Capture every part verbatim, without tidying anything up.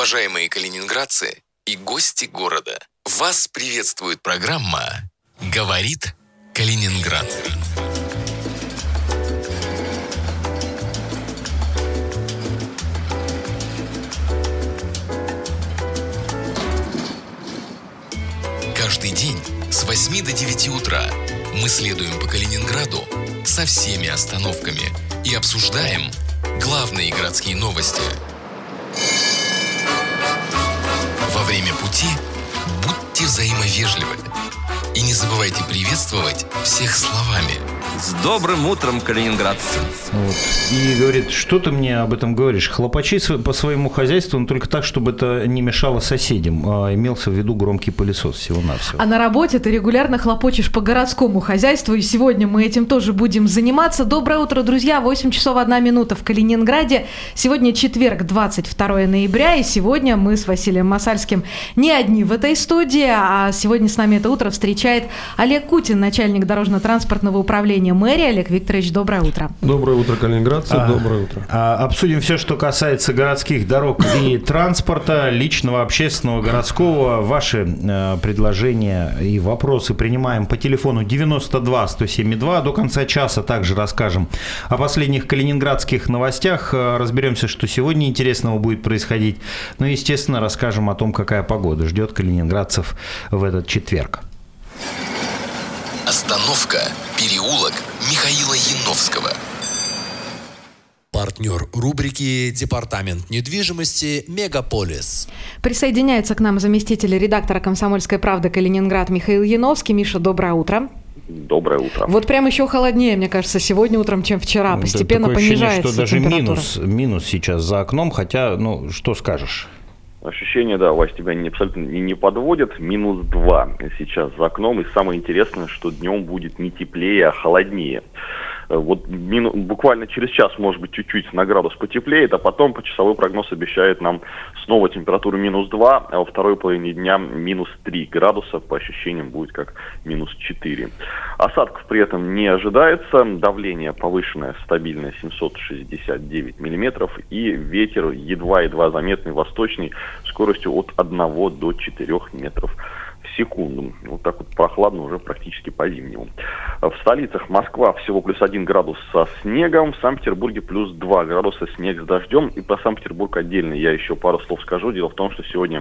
Уважаемые калининградцы и гости города, вас приветствует программа «Говорит Калининград». Каждый день с восьми до девяти утра мы следуем по Калининграду со всеми остановками и обсуждаем главные городские новости. Во время пути будьте взаимовежливы и не забывайте приветствовать всех словами. С добрым утром, калининградцы. Вот. И говорит, что ты мне об этом говоришь? Хлопачи по своему хозяйству, но только так, чтобы это не мешало соседям. А имелся в виду громкий пылесос всего-навсего. А на работе ты регулярно хлопочешь по городскому хозяйству, и сегодня мы этим тоже будем заниматься. Доброе утро, друзья. восемь часов одна минута в Калининграде. Сегодня четверг, двадцать второе ноября, и сегодня мы с Василием Масальским не одни в этой студии, а сегодня с нами это утро встречает Олег Кутин, начальник дорожно-транспортного управления мэрии. Олег Викторович, доброе утро. Доброе утро, калининградцы, а, доброе утро. А, обсудим все, что касается городских дорог и транспорта, личного, общественного, городского. Ваши э, предложения и вопросы принимаем по телефону девяносто два сто семь два. До конца часа также расскажем о последних калининградских новостях. Разберемся, что сегодня интересного будет происходить. Ну и, естественно, расскажем о том, какая погода ждет калининградцев в этот четверг. Остановка «Переулок» Михаила Яновского. Партнер рубрики «Департамент недвижимости Мегаполис». Присоединяется к нам заместитель редактора «Комсомольской правды» Калининград Михаил Яновский. Миша, доброе утро. Доброе утро. Вот прям еще холоднее, мне кажется, сегодня утром, чем вчера. Постепенно такое понижается ощущение, что температура. даже минус, минус сейчас за окном, хотя, ну, что скажешь? Ощущение, да, Вась, тебя не, абсолютно не, не подводит. Минус два сейчас за окном. И самое интересное, что днем будет не теплее, а холоднее. Вот мину, буквально через час, может быть, чуть-чуть на градус потеплеет, а потом почасовой прогноз обещает нам снова температуру минус два, а во второй половине дня минус три градуса. По ощущениям будет как минус четыре. Осадков при этом не ожидается. Давление повышенное, стабильное, семьсот шестьдесят девять миллиметров. И ветер едва-едва заметный, восточный, скоростью от одного до четырёх метров в секунду. Вот так вот прохладно уже практически по-зимнему. В столицах Москва всего плюс один градус со снегом, в Санкт-Петербурге плюс два градуса снег с дождем. И про Санкт-Петербург отдельно я еще пару слов скажу. Дело в том, что сегодня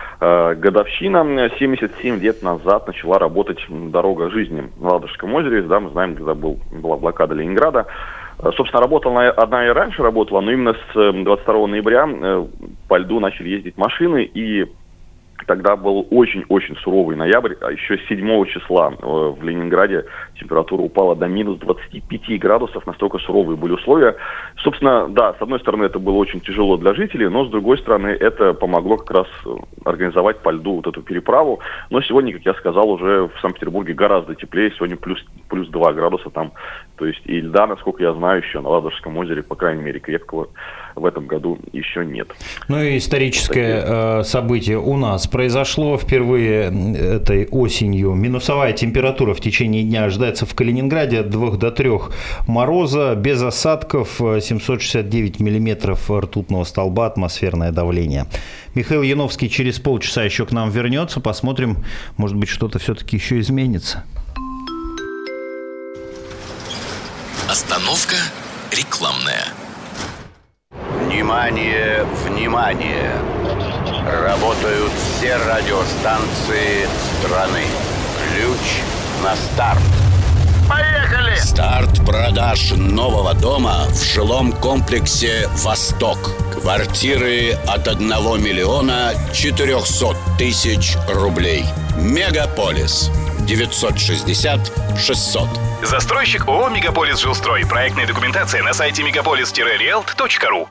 э, годовщина. семьдесят семь лет назад начала работать дорога жизни на Ладожском озере. Да, мы знаем, когда был, была блокада Ленинграда. Собственно, работала она и раньше работала, но именно с двадцать второго ноября э, по льду начали ездить машины, и тогда был очень-очень суровый ноябрь, а еще с седьмого числа в Ленинграде температура упала до минус двадцати пяти градусов, настолько суровые были условия. Собственно, да, с одной стороны, это было очень тяжело для жителей, но с другой стороны, это помогло как раз организовать по льду вот эту переправу. Но сегодня, как я сказал, уже в Санкт-Петербурге гораздо теплее, сегодня плюс, плюс два градуса там. То есть и льда, насколько я знаю, еще на Ладожском озере, по крайней мере, крепкого в этом году еще нет. Ну и историческое э, событие у нас произошло впервые этой осенью. Минусовая температура в течение дня ожидается в Калининграде от двух до трёх мороза, без осадков, семьсот шестьдесят девять миллиметров ртутного столба, атмосферное давление. Михаил Яновский через полчаса еще к нам вернется. Посмотрим, может быть, что-то все-таки еще изменится. Остановка рекламная. Внимание, внимание! Работают все радиостанции страны. Ключ на старт. Поехали! Старт продаж нового дома в жилом комплексе «Восток». Квартиры от одного миллиона четырехсот тысяч рублей. Мегаполис. девятьсот шестьдесят шестьсот. Застройщик ООО «Мегаполис Жилстрой». Проектная документация на сайте мегаполис риэлт точка ру.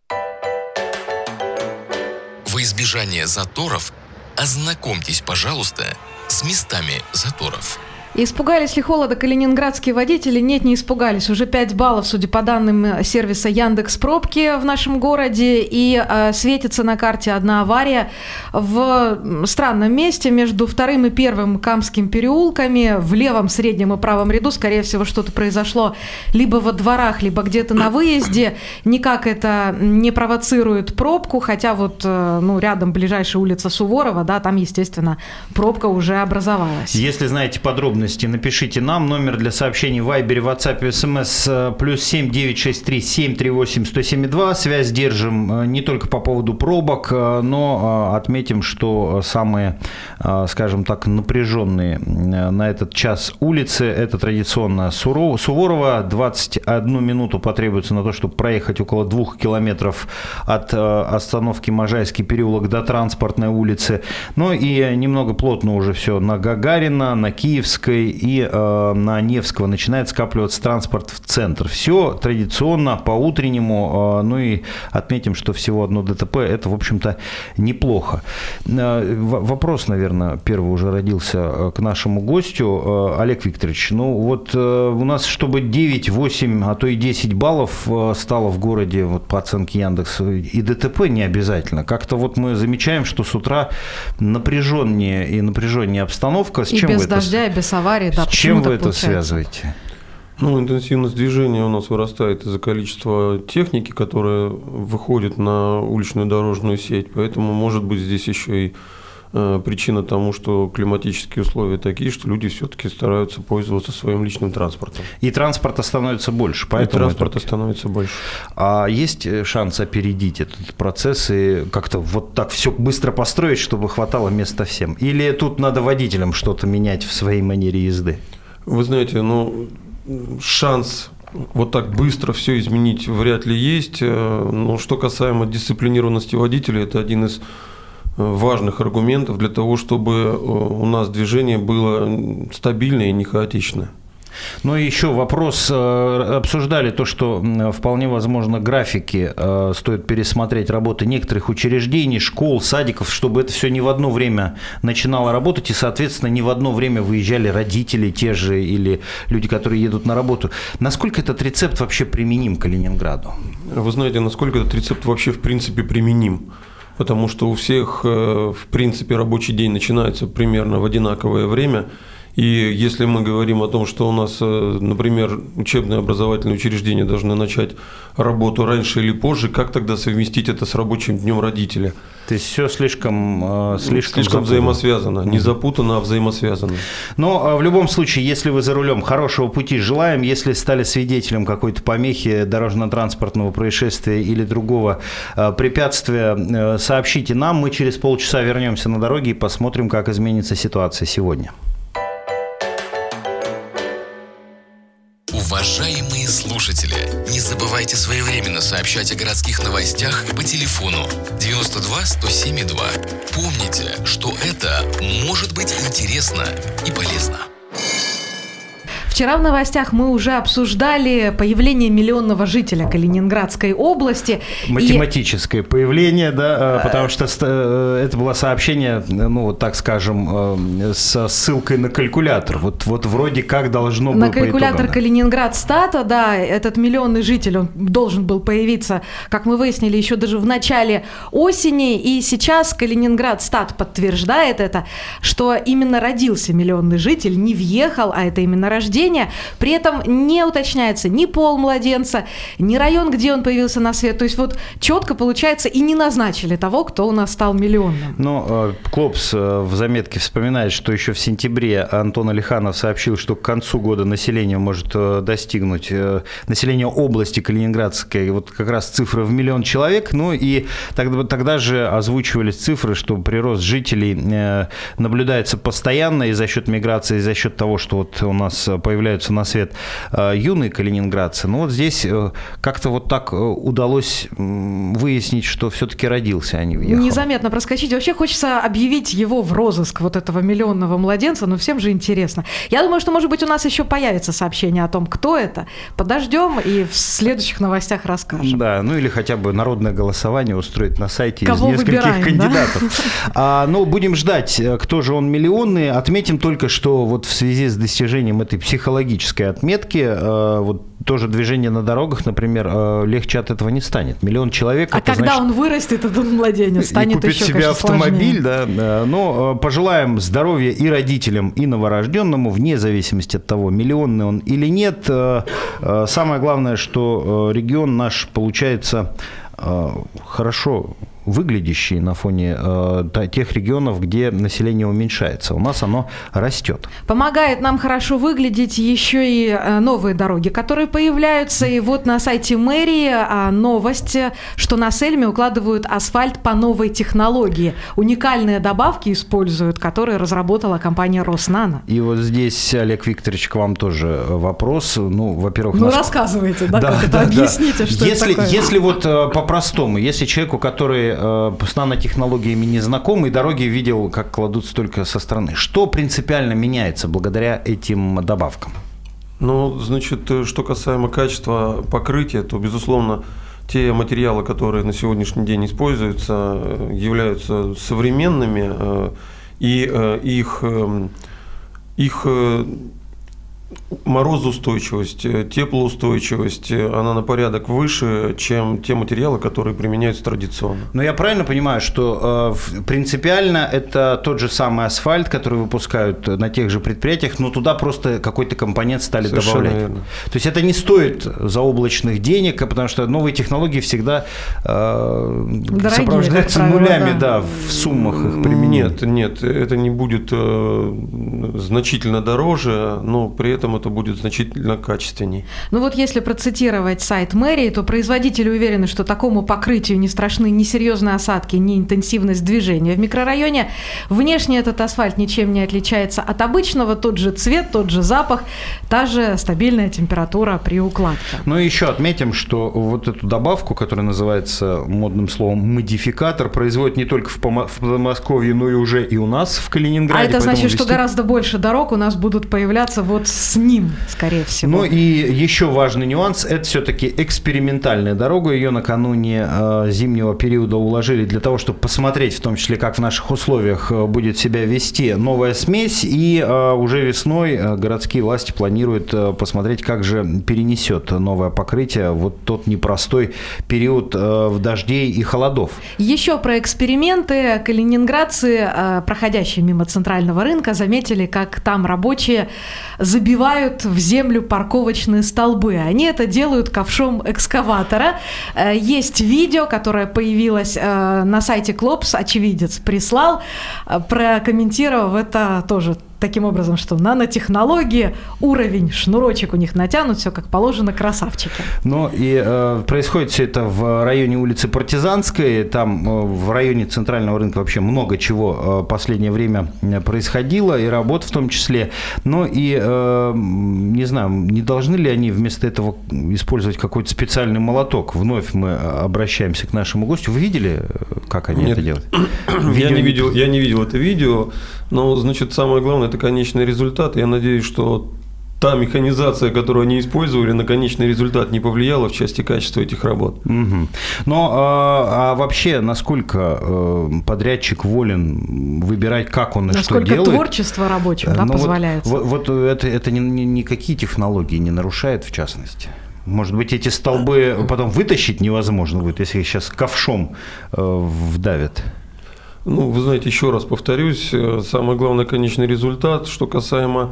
Во избежание заторов ознакомьтесь, пожалуйста, с местами заторов. Испугались ли холода калининградские водители? Нет, не испугались. Уже пять баллов, судя по данным сервиса Яндекс.Пробки в нашем городе. И э, светится на карте одна авария в странном месте между вторым и первым Камским переулками. В левом, среднем и правом ряду, скорее всего, что-то произошло либо во дворах, либо где-то на выезде. Никак это не провоцирует пробку, хотя вот э, ну, рядом ближайшая улица Суворова, да, там, естественно, пробка уже образовалась. Если знаете подробности, напишите нам. Номер для сообщений в Вайбере, WhatsApp, СМС плюс семь девятьсот шестьдесят три семь тридцать восемь сто семьдесят два. Связь держим не только по поводу пробок, но отметим, что самые, скажем так, напряженные на этот час улицы — это традиционно Суворова. двадцать одну минуту потребуется на то, чтобы проехать около двух километров от остановки Можайский переулок до Транспортной улицы. Ну и немного плотно уже все на Гагарина, на Киевской и э, на Невского начинает скапливаться транспорт в центр. Все традиционно, по-утреннему. Э, ну и отметим, что всего одно ДТП – это, в общем-то, неплохо. Э, вопрос, наверное, первый уже родился к нашему гостю. Э, Олег Викторович, ну вот э, у нас, чтобы девять, восемь, а то и десять баллов э, стало в городе, вот по оценке Яндекса, и ДТП не обязательно. Как-то вот мы замечаем, что с утра напряженнее и напряженнее обстановка. С и чем без вы это... дождя, и без аварии, да. С чем вы это получается? связываете? Ну, интенсивность движения у нас вырастает из-за количества техники, которая выходит на уличную дорожную сеть. Поэтому, может быть, здесь еще и э, причина тому, что климатические условия такие, что люди все-таки стараются пользоваться своим личным транспортом. И транспорта становится больше. Поэтому и транспорта это... становится больше. А есть шанс опередить этот процесс и как-то вот так все быстро построить, чтобы хватало места всем? Или тут надо водителям что-то менять в своей манере езды? Вы знаете, ну... шанс вот так быстро все изменить вряд ли есть. Но что касаемо дисциплинированности водителя, это один из важных аргументов для того, чтобы у нас движение было стабильное и не хаотичное. Ну и еще вопрос. Обсуждали то, что вполне возможно графики стоит пересмотреть работы некоторых учреждений, школ, садиков, чтобы это все не в одно время начинало работать и, соответственно, не в одно время выезжали родители те же или люди, которые едут на работу. Насколько этот рецепт вообще применим к Калининграду? Вы знаете, насколько этот рецепт вообще в принципе применим? Потому что у всех, в принципе, рабочий день начинается примерно в одинаковое время. И если мы говорим о том, что у нас, например, учебные образовательные учреждения должны начать работу раньше или позже, как тогда совместить это с рабочим днем родителя? То есть все слишком, слишком, слишком взаимосвязано. Не запутано, а взаимосвязано. Но в любом случае, если вы за рулем, хорошего пути желаем. Если стали свидетелем какой-то помехи, дорожно-транспортного происшествия или другого препятствия, сообщите нам. Мы через полчаса вернемся на дороге и посмотрим, как изменится ситуация сегодня. Уважаемые слушатели, не забывайте своевременно сообщать о городских новостях по телефону девяносто два сто семь и два. Помните, что это может быть интересно и полезно. Вчера в новостях мы уже обсуждали появление миллионного жителя Калининградской области. Математическое и... появление, да, потому что это было сообщение, ну, вот так скажем, со ссылкой на калькулятор. Вот, вот вроде как должно было на калькулятор Калининградстата, да, этот миллионный житель, он должен был появиться, как мы выяснили, еще даже в начале осени. И сейчас Калининградстат подтверждает это, что именно родился миллионный житель, не въехал, а это именно рождение. При этом не уточняется ни пол младенца, ни район, где он появился на свет. То есть вот четко получается и не назначили того, кто у нас стал миллионным. Ну, Клопс в заметке вспоминает, что еще в сентябре Антон Алиханов сообщил, что к концу года население может достигнуть, население области Калининградской, вот как раз цифры в миллион человек. Ну и тогда, тогда же озвучивались цифры, что прирост жителей наблюдается постоянно и за счет миграции, и за счет того, что вот у нас появляется появляются на свет юные калининградцы. Но вот здесь как-то вот так удалось выяснить, что все-таки родился, а не въехал. Незаметно проскочить. Вообще хочется объявить его в розыск, вот этого миллионного младенца, но всем же интересно. Я думаю, что, может быть, у нас еще появится сообщение о том, кто это. Подождем и в следующих новостях расскажем. Да, ну или хотя бы народное голосование устроить на сайте Кого из нескольких выбираем, кандидатов. Да? А, ну, будем ждать, кто же он миллионный. Отметим только, что вот в связи с достижением этой психологической отметки, вот тоже движение на дорогах, например, легче от этого не станет. Миллион человек. А когда значит, он вырастет, этот младенец станет купит еще, себе конечно, автомобиль, сложнее. Да. Но пожелаем здоровья и родителям, и новорожденному, вне зависимости от того, миллионный он или нет. Самое главное, что регион наш получается хорошо выглядящие на фоне э, тех регионов, где население уменьшается. У нас оно растет. Помогает нам хорошо выглядеть еще и э, новые дороги, которые появляются. И вот на сайте мэрии э, новость, что на Сельме укладывают асфальт по новой технологии. Уникальные добавки используют, которые разработала компания Роснано. И вот здесь, Олег Викторович, к вам тоже вопрос. Ну, во-первых... Ну, нас... рассказывайте, да, да, как да, это, да. объясните, что если, это такое. Если вот э, по-простому, если человеку, который с нанотехнологиями не знаком и дороги видел, как кладутся только со стороны. Что принципиально меняется благодаря этим добавкам? Ну, значит, что касаемо качества покрытия, то, безусловно, те материалы, которые на сегодняшний день используются, являются современными, и их, их морозоустойчивость, теплоустойчивость, она на порядок выше, чем те материалы, которые применяются традиционно. Но я правильно понимаю, что э, принципиально это тот же самый асфальт, который выпускают на тех же предприятиях, но туда просто какой-то компонент стали Совершенно добавлять. верно. То есть это не стоит заоблачных денег, потому что новые технологии всегда э, сопровождаются правило, нулями, да. Да, в суммах их применения. Нет, нет, это не будет э, значительно дороже, но при этом это будет значительно качественней. Ну вот если процитировать сайт мэрии, то производители уверены, что такому покрытию не страшны ни серьезные осадки, ни интенсивность движения в микрорайоне. Внешне этот асфальт ничем не отличается от обычного, тот же цвет, тот же запах, та же стабильная температура при укладке. Ну и еще отметим, что вот эту добавку, которая называется модным словом модификатор, производят не только в Подмосковье, но и уже и у нас в Калининграде. А это значит, вести... что гораздо больше дорог у нас будут появляться вот с ним, скорее всего. Ну и еще важный нюанс, это все-таки экспериментальная дорога, ее накануне э, зимнего периода уложили для того, чтобы посмотреть, в том числе, как в наших условиях будет себя вести новая смесь, и э, уже весной э, городские власти планируют э, посмотреть, как же перенесет новое покрытие вот тот непростой период э, в дождей и холодов. Еще про эксперименты. Калининградцы, э, проходящие мимо центрального рынка, заметили, как там рабочие забивают в землю парковочные столбы. Они это делают ковшом экскаватора. Есть видео, которое появилось на сайте Клопс, очевидец прислал, прокомментировав это тоже таким образом, что нанотехнологии, уровень, шнурочек у них натянут, все как положено, красавчики. Ну и э, происходит все это в районе улицы Партизанской, там э, в районе центрального рынка вообще много чего в э, последнее время происходило, и работ в том числе. Ну и, э, не знаю, не должны ли они вместо этого использовать какой-то специальный молоток? Вновь мы обращаемся к нашему гостю. Вы видели, как они Нет. это делают? Я не видел, я не видел это видео, но, значит, самое главное, это конечный результат. Я надеюсь, что та механизация, которую они использовали, на конечный результат не повлияла в части качества этих работ. Угу. Но а, а вообще, насколько э, подрядчик волен выбирать, как он и насколько что делает? Насколько творчество рабочего, да, позволяет? Вот, вот, вот это, это ни, ни, никакие технологии не нарушает, в частности? Может быть, эти столбы потом вытащить невозможно будет, если их сейчас ковшом э, вдавят? Ну, вы знаете, еще раз повторюсь, самое главное, конечный результат. Что касаемо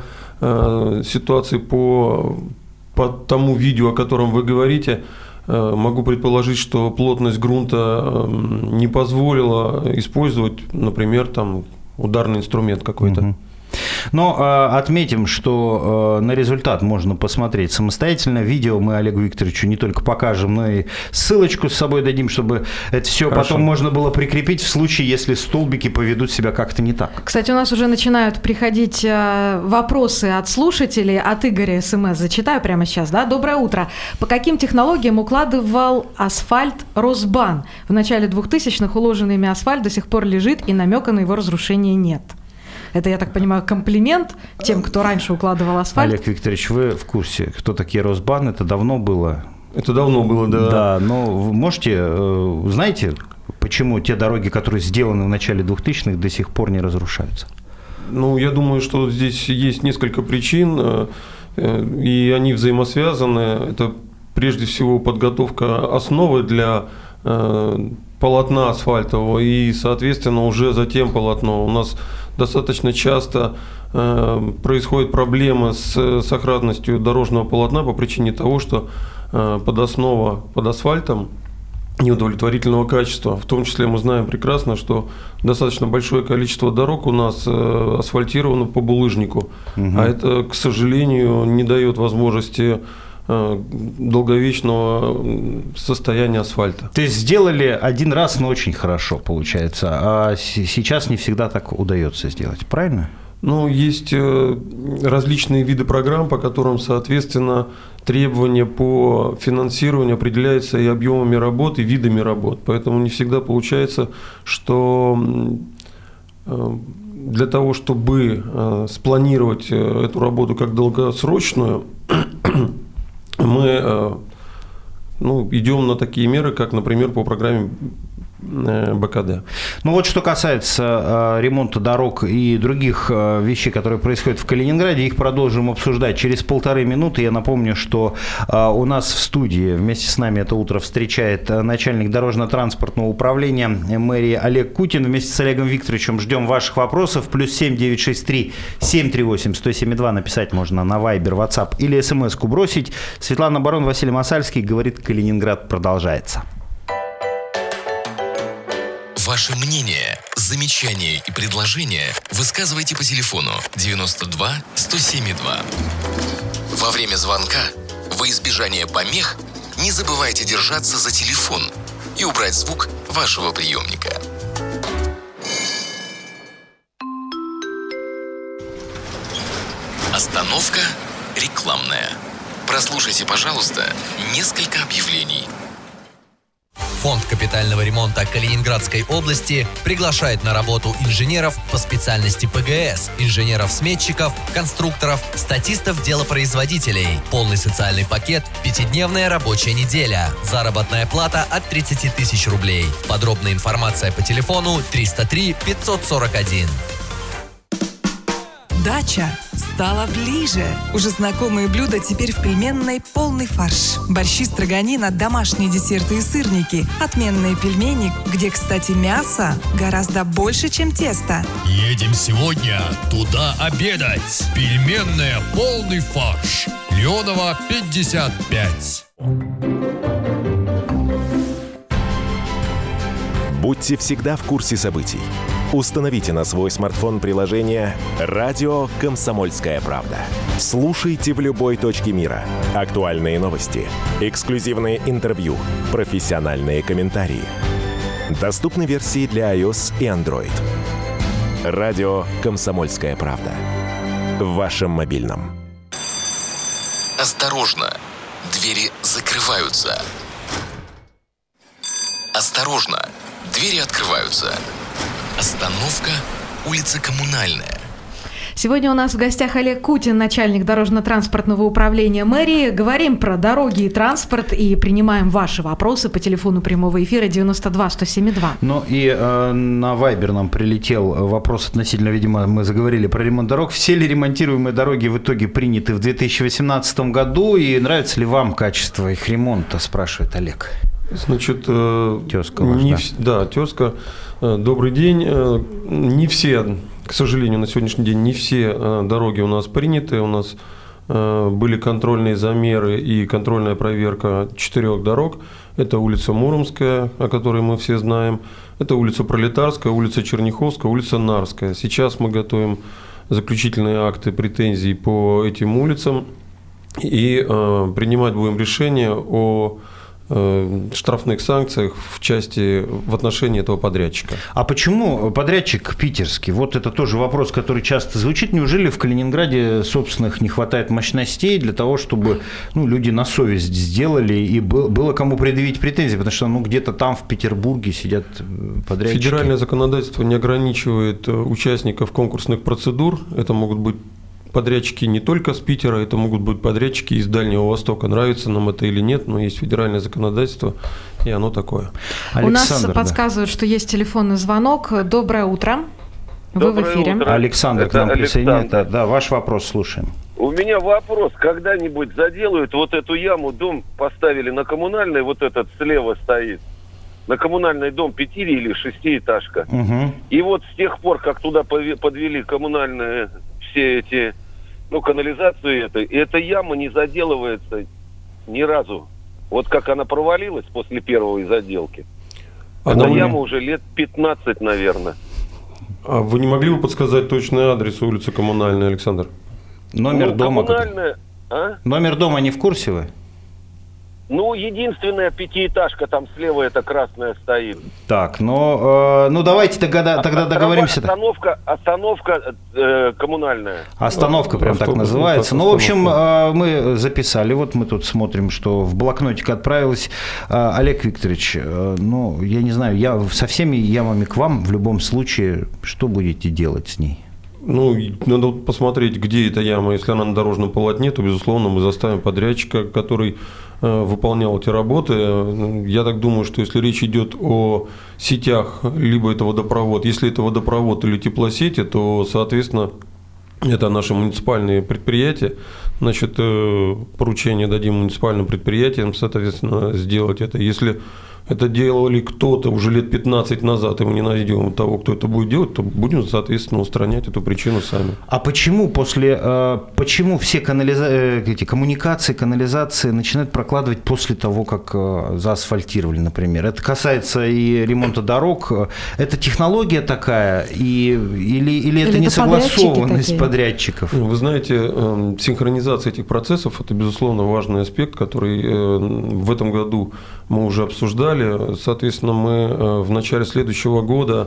э, ситуации по, по тому видео, о котором вы говорите, э, могу предположить, что плотность грунта э, не позволила использовать, например, там, ударный инструмент какой-то. Угу. Но э, отметим, что э, на результат можно посмотреть самостоятельно. Видео мы Олегу Викторовичу не только покажем, но и ссылочку с собой дадим, чтобы это все Хорошо. Потом можно было прикрепить в случае, если столбики поведут себя как-то не так. Кстати, у нас уже начинают приходить э, вопросы от слушателей. От Игоря СМС зачитаю прямо сейчас. Да? Доброе утро. По каким технологиям укладывал асфальт Росбан? В начале двухтысячных уложенный ими асфальт до сих пор лежит, и намека на его разрушение нет. Это, я так понимаю, комплимент тем, кто раньше укладывал асфальт. Олег Викторович, вы в курсе, кто такие Росбан? Это давно было? Это давно было, да. Да, но вы можете, знаете, почему те дороги, которые сделаны в начале двухтысячных, до сих пор не разрушаются? Ну, я думаю, что здесь есть несколько причин, и они взаимосвязаны. Это прежде всего подготовка основы для полотна асфальтового и, соответственно, уже затем полотно. У нас достаточно часто э, происходят проблемы с сохранностью дорожного полотна по причине того, что э, подоснова под асфальтом неудовлетворительного качества. В том числе мы знаем прекрасно, что достаточно большое количество дорог у нас э, асфальтировано по булыжнику, угу. а это, к сожалению, не дает возможности долговечного состояния асфальта. То есть сделали один раз, но очень хорошо получается, а сейчас не всегда так удается сделать, правильно? Ну, есть различные виды программ, по которым, соответственно, требования по финансированию определяются и объемами работ, и видами работ. Поэтому не всегда получается, что для того, чтобы спланировать эту работу как долгосрочную, мы ну, идем на такие меры, как, например, по программе БКД. Ну вот что касается э, ремонта дорог и других э, вещей, которые происходят в Калининграде, их продолжим обсуждать через полторы минуты. Я напомню, что э, у нас в студии вместе с нами это утро встречает начальник дорожно-транспортного управления мэрии Олег Кутин. Вместе с Олегом Викторовичем ждем ваших вопросов. Плюс семь девятьсот шестьдесят три семьсот тридцать восемь сто семьдесят два написать можно на Вайбер, WhatsApp или смс-ку бросить. Светлана Барон, Василий Масальский говорит, Калининград продолжается. Ваше мнение, замечания и предложения высказывайте по телефону девяносто два сто семьдесят два. Во время звонка, во избежание помех, не забывайте держаться за телефон и убрать звук вашего приемника. Остановка рекламная. Прослушайте, пожалуйста, несколько объявлений. Фонд капитального ремонта Калининградской области приглашает на работу инженеров по специальности ПГС, инженеров-сметчиков, конструкторов, статистов-делопроизводителей. Полный социальный пакет, пятидневная рабочая неделя. Заработная плата от тридцати тысяч рублей. Подробная информация по телефону триста три пятьсот сорок один. Дача стала ближе. Уже знакомые блюда теперь в пельменной полный фарш. Борщи, строганина, домашние десерты и сырники. Отменные пельмени, где, кстати, мясо гораздо больше, чем тесто. Едем сегодня туда обедать. Пельменная полный фарш. Леонова, пятьдесят пять. Будьте всегда в курсе событий. Установите на свой смартфон приложение «Радио Комсомольская правда». Слушайте в любой точке мира. Актуальные новости, эксклюзивные интервью, профессиональные комментарии. Доступны версии для iOS и Android. «Радио Комсомольская правда». В вашем мобильном. Осторожно! Двери закрываются. Осторожно! Двери открываются. Остановка, улица Коммунальная. Сегодня у нас в гостях Олег Кутин, начальник дорожно-транспортного управления мэрии. Говорим про дороги и транспорт и принимаем ваши вопросы по телефону прямого эфира девяносто два сто семьдесят два. Ну и э, на Вайбер нам прилетел вопрос относительно, видимо, мы заговорили про ремонт дорог. Все ли ремонтируемые дороги в итоге приняты в две тысячи восемнадцатом году и нравится ли вам качество их ремонта, спрашивает Олег. Значит, тезка не, да, тезка, добрый день. Не все, к сожалению, на сегодняшний день не все дороги у нас приняты. У нас были контрольные замеры и контрольная проверка четырех дорог. Это улица Муромская, о которой мы все знаем. Это улица Пролетарская, улица Черняховская, улица Нарская. Сейчас мы готовим заключительные акты претензий по этим улицам и э, принимать будем решение о э, штрафных санкциях в части в отношении этого подрядчика. А почему подрядчик питерский? Вот это тоже вопрос, который часто звучит. Неужели в Калининграде собственных не хватает мощностей для того, чтобы ну, люди на совесть сделали и было кому предъявить претензии? Потому что ну, где-то там в Петербурге сидят подрядчики. Федеральное законодательство не ограничивает участников конкурсных процедур. Это могут быть подрядчики не только с Питера, это могут быть подрядчики из Дальнего Востока. Нравится нам это или нет, но есть федеральное законодательство, и оно такое. Александр, У нас да. подсказывают, что есть телефонный звонок. Доброе утро. Вы Доброе в эфире. Утро. Александр это к нам Александр. присоединяется. Да, ваш вопрос слушаем. У меня вопрос. Когда-нибудь заделают вот эту яму, дом поставили на коммунальный, вот этот слева стоит, на коммунальный дом пяти или шестиэтажка. Угу. И вот с тех пор, как туда подвели коммунальные все эти, ну, канализацию, это, и эта яма не заделывается ни разу. Вот как она провалилась после первой заделки. Она Эта не... яма уже лет пятнадцать, наверное. А вы не могли бы подсказать точный адрес улицы Коммунальной, Александр? Номер ну, дома. Коммунальная, а? Номер дома не в курсе вы? Ну, единственная пятиэтажка там слева, это красная стоит. Так, ну, э, ну давайте тогда, тогда договоримся. Остановка, остановка э, коммунальная. Остановка прям так называется. Ну, в общем, э, мы записали, вот мы тут смотрим, что в блокнотик отправилось. Э, Олег Викторович, э, ну, я не знаю, я со всеми ямами к вам в любом случае, что будете делать с ней? Ну, надо посмотреть, где эта яма. Если она на дорожном полотне, то, безусловно, мы заставим подрядчика, который э, выполнял эти работы. Я так думаю, что если речь идет о сетях, либо это водопровод, если это водопровод или теплосети, то, соответственно, это наши муниципальные предприятия. Значит, э, поручение дадим муниципальным предприятиям, соответственно, сделать это. Если это делали кто-то уже лет пятнадцать назад, и мы не найдем того, кто это будет делать, то будем, соответственно, устранять эту причину сами. А почему после, э, почему все канализа... эти коммуникации, канализации начинают прокладывать после того, как э, заасфальтировали, например? Это касается и ремонта дорог. Это технология такая, и, или, или, или это несогласованность подрядчиков? Вы знаете, э, синхронизация этих процессов – это, безусловно, важный аспект, который э, в этом году мы уже обсуждали. Соответственно, мы в начале следующего года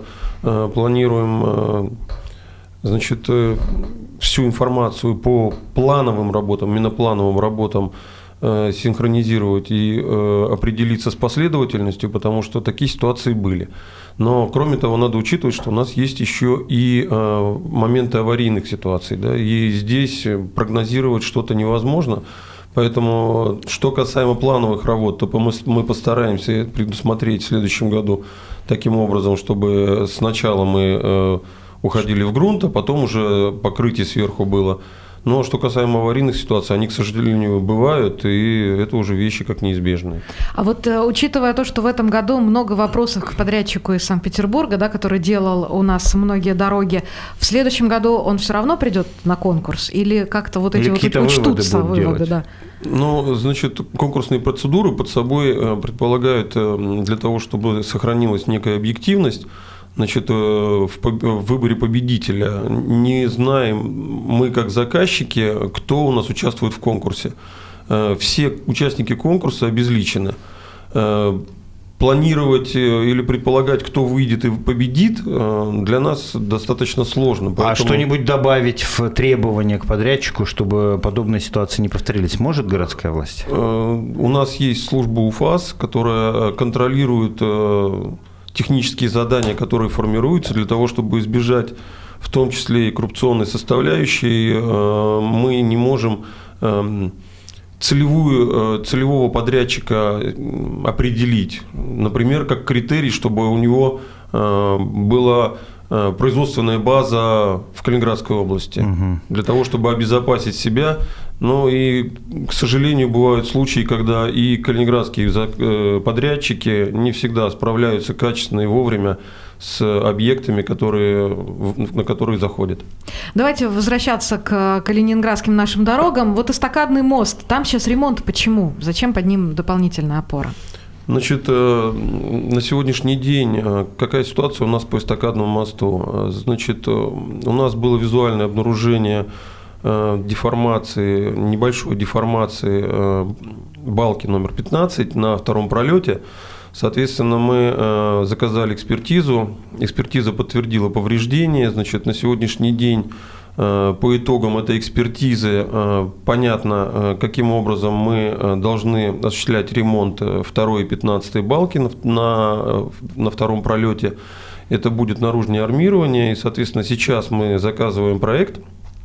планируем, значит, всю информацию по плановым работам, миноплановым работам синхронизировать и определиться с последовательностью, потому что такие ситуации были. Но, кроме того, надо учитывать, что у нас есть еще и моменты аварийных ситуаций, да, и здесь прогнозировать что-то невозможно. Поэтому, что касаемо плановых работ, то мы, мы постараемся предусмотреть в следующем году таким образом, чтобы сначала мы э, уходили в грунт, а потом уже покрытие сверху было. Но что касаемо аварийных ситуаций, они, к сожалению, бывают, и это уже вещи как неизбежные. А вот учитывая то, что в этом году много вопросов к подрядчику из Санкт-Петербурга, да, который делал у нас многие дороги, в следующем году он все равно придет на конкурс? Или как-то вот эти Или вот учтутся выводы, выводы? Да? Ну, значит, конкурсные процедуры под собой предполагают для того, чтобы сохранилась некая объективность, значит, в выборе победителя не знаем мы, как заказчики, кто у нас участвует в конкурсе. Все участники конкурса обезличены. Планировать или предполагать, кто выйдет и победит, для нас достаточно сложно. Поэтому... А что-нибудь добавить в требования к подрядчику, чтобы подобные ситуации не повторились, может городская власть? У нас есть служба УФАС, которая контролирует технические задания, которые формируются для того, чтобы избежать в том числе и коррупционной составляющей. Мы не можем целевую, целевого подрядчика определить, например, как критерий, чтобы у него была производственная база в Калининградской области. Угу. Для того, чтобы обезопасить себя, Ну и, к сожалению, бывают случаи, когда и калининградские подрядчики не всегда справляются качественно и вовремя с объектами, которые, на которые заходят. Давайте возвращаться к калининградским нашим дорогам. Вот эстакадный мост, там сейчас ремонт. Почему? Зачем под ним дополнительная опора? Значит, на сегодняшний день какая ситуация у нас по эстакадному мосту? Значит, у нас было визуальное обнаружение деформации, небольшой деформации балки номер пятнадцать на втором пролете. Соответственно, мы заказали экспертизу. Экспертиза подтвердила повреждения. Значит, на сегодняшний день по итогам этой экспертизы понятно, каким образом мы должны осуществлять ремонт второй и пятнадцатой балки на, на втором пролете. Это будет наружное армирование. И, соответственно, сейчас мы заказываем проект,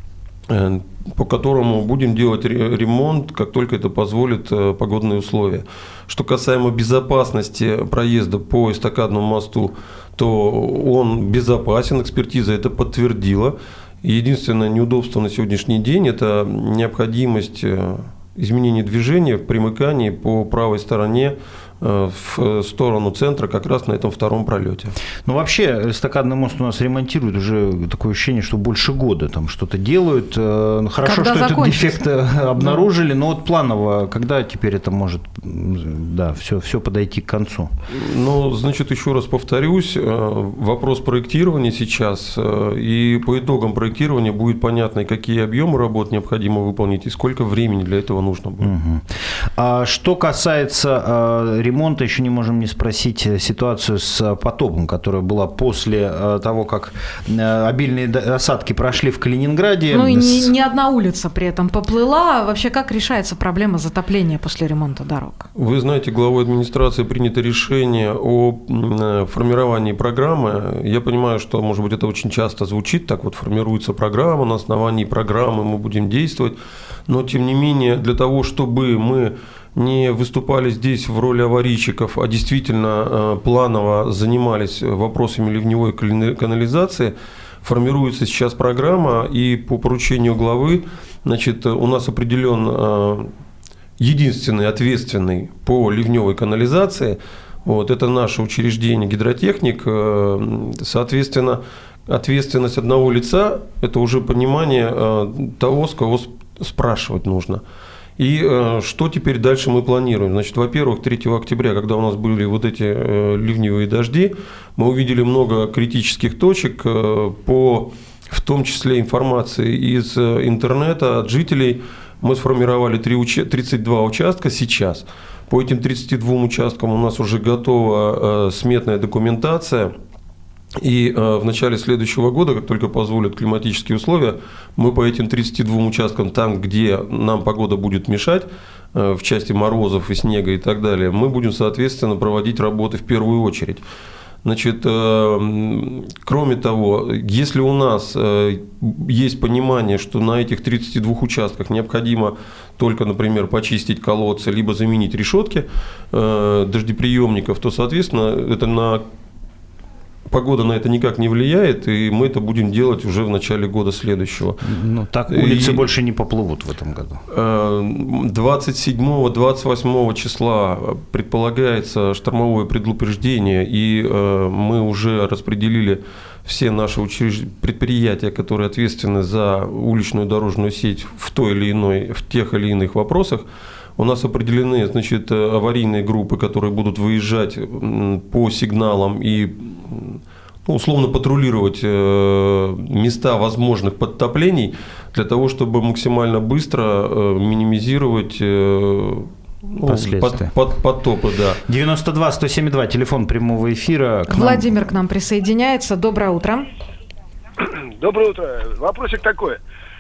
по которому будем делать ремонт, как только это позволит погодные условия. Что касаемо безопасности проезда по эстакадному мосту, то он безопасен, экспертиза это подтвердила. Единственное неудобство на сегодняшний день – это необходимость изменения движения в примыкании по правой стороне в сторону центра, как раз на этом втором пролете. Ну, вообще, эстакадный мост у нас ремонтируют уже такое ощущение, что больше года там что-то делают. Хорошо, когда что закончится? Этот дефект обнаружили, но вот планово, когда теперь это может, да, все, все подойти к концу? Ну, значит, еще раз повторюсь, вопрос проектирования сейчас, и по итогам проектирования будет понятно, какие объемы работ необходимо выполнить, и сколько времени для этого нужно будет. Угу. А что касается ремонта, еще не можем не спросить ситуацию с потопом, которая была после того, как обильные осадки прошли в Калининграде. Ну и ни, ни одна улица при этом поплыла. Вообще, как решается проблема затопления после ремонта дорог? Вы знаете, главой администрации принято решение о формировании программы. Я понимаю, что, может быть, это очень часто звучит, так вот формируется программа, на основании программы мы будем действовать. Но, тем не менее, для того, чтобы мы не выступали здесь в роли аварийщиков, а действительно планово занимались вопросами ливневой канализации, формируется сейчас программа, и по поручению главы, значит, у нас определен единственный ответственный по ливневой канализации. Вот, это наше учреждение «Гидротехник». Соответственно, ответственность одного лица – это уже понимание того, с кого спрашивать нужно. И э, что теперь дальше мы планируем? Значит, во-первых, третьего октября, когда у нас были вот эти э, ливневые дожди, мы увидели много критических точек, э, по, в том числе информации из э, интернета от жителей. Мы сформировали тридцать два участка сейчас. По этим тридцати двум участкам у нас уже готова э, сметная документация. И э, в начале следующего года, как только позволят климатические условия, мы по этим тридцати двум участкам, там, где нам погода будет мешать, э, в части морозов и снега и так далее, мы будем, соответственно, проводить работы в первую очередь. Значит, э, кроме того, если у нас э, есть понимание, что на этих тридцати двух участках необходимо только, например, почистить колодцы, либо заменить решетки э, дождеприемников, то, соответственно, это на погода на это никак не влияет, и мы это будем делать уже в начале года следующего. Ну, так улицы и больше не поплывут в этом году. двадцать седьмого — двадцать восьмого числа предполагается штормовое предупреждение, и мы уже распределили все наши учреж... предприятия, которые ответственны за уличную дорожную сеть в той или иной, в тех или иных вопросах. У нас определены, значит, аварийные группы, которые будут выезжать по сигналам и, ну, условно подтрулировать места возможных подтоплений для того, чтобы максимально быстро минимизировать ну, последствия. Под, под, потопы. Да. девяносто два сто семьдесят два, телефон прямого эфира. К Владимир нам... к нам присоединяется. Доброе утро. Доброе утро. Вопросик такой.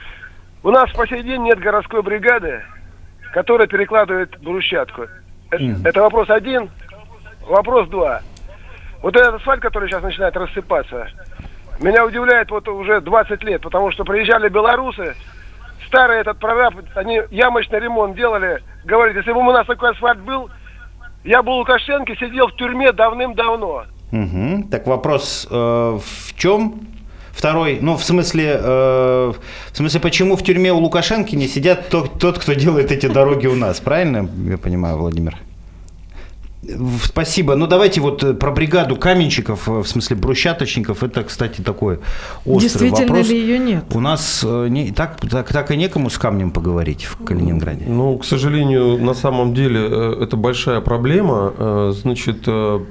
У нас по сей день нет городской бригады, которая перекладывает брусчатку. Это, mm. это вопрос один. Вопрос два. Вот этот асфальт, который сейчас начинает рассыпаться, меня удивляет вот уже двадцать лет, потому что приезжали белорусы, старый этот прораб, они ямочный ремонт делали, говорят, если бы у нас такой асфальт был, я был у Лукашенко, сидел в тюрьме давным-давно. Угу. Так вопрос э, в чем? Второй, ну, в смысле, э, в смысле, почему в тюрьме у Лукашенко не сидят тот, тот, кто делает эти дороги у нас, правильно я понимаю, Владимир? Спасибо. Ну, давайте вот про бригаду каменщиков, в смысле брусчаточников, это, кстати, такой острый Действительно вопрос. ли ее нет? У нас не, так, так, так и некому с камнем поговорить в Калининграде. Ну, к сожалению, на самом деле это большая проблема. Значит,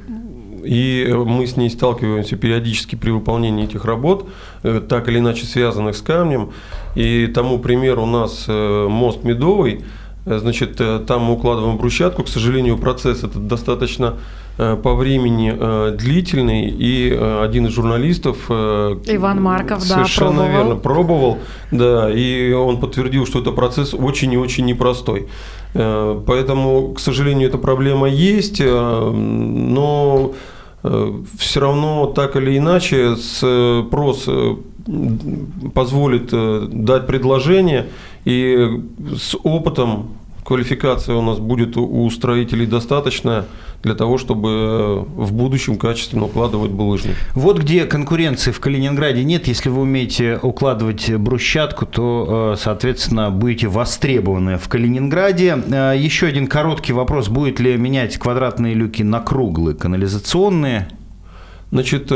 и мы с ней сталкиваемся периодически при выполнении этих работ, так или иначе связанных с камнем. И тому пример у нас мост Медовый. Значит, там мы укладываем брусчатку. К сожалению, процесс этот достаточно по времени длительный. И один из журналистов, Иван Марков, совершенно да, пробовал. верно, пробовал. Да, и он подтвердил, что это процесс очень и очень непростой. Поэтому, к сожалению, эта проблема есть, но все равно так или иначе спрос позволит дать предложение, и с опытом квалификация у нас будет у строителей достаточная для того, чтобы в будущем качественно укладывать булыжник. Вот где конкуренции в Калининграде нет. Если вы умеете укладывать брусчатку, то, соответственно, будете востребованы в Калининграде. Еще один короткий вопрос. Будет ли менять квадратные люки на круглые, канализационные? Значит,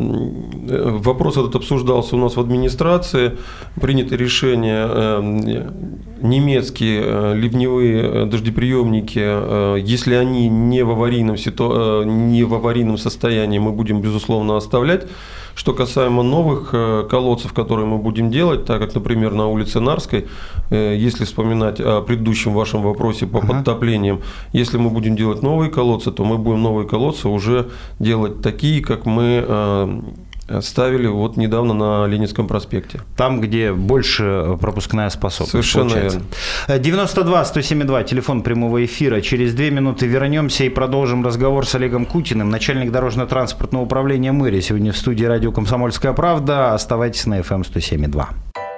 вопрос этот обсуждался у нас в администрации. Принято решение: немецкие ливневые дождеприемники, если они не в аварийном, ситу... не в аварийном состоянии, мы будем, безусловно, оставлять. Что касаемо новых колодцев, которые мы будем делать, так как, например, на улице Нарской, если вспоминать о предыдущем вашем вопросе по ага. подтоплениям, если мы будем делать новые колодцы, то мы будем новые колодцы уже делать такие, как мы ставили вот недавно на Ленинском проспекте. Там, где больше пропускная способность. Совершенно получается. Верно. девяносто два сто семь два, телефон прямого эфира. Через две минуты вернемся и продолжим разговор с Олегом Кутиным, начальник дорожно-транспортного управления мэрии. Сегодня в студии радио «Комсомольская правда». Оставайтесь на эф эм сто семь и два.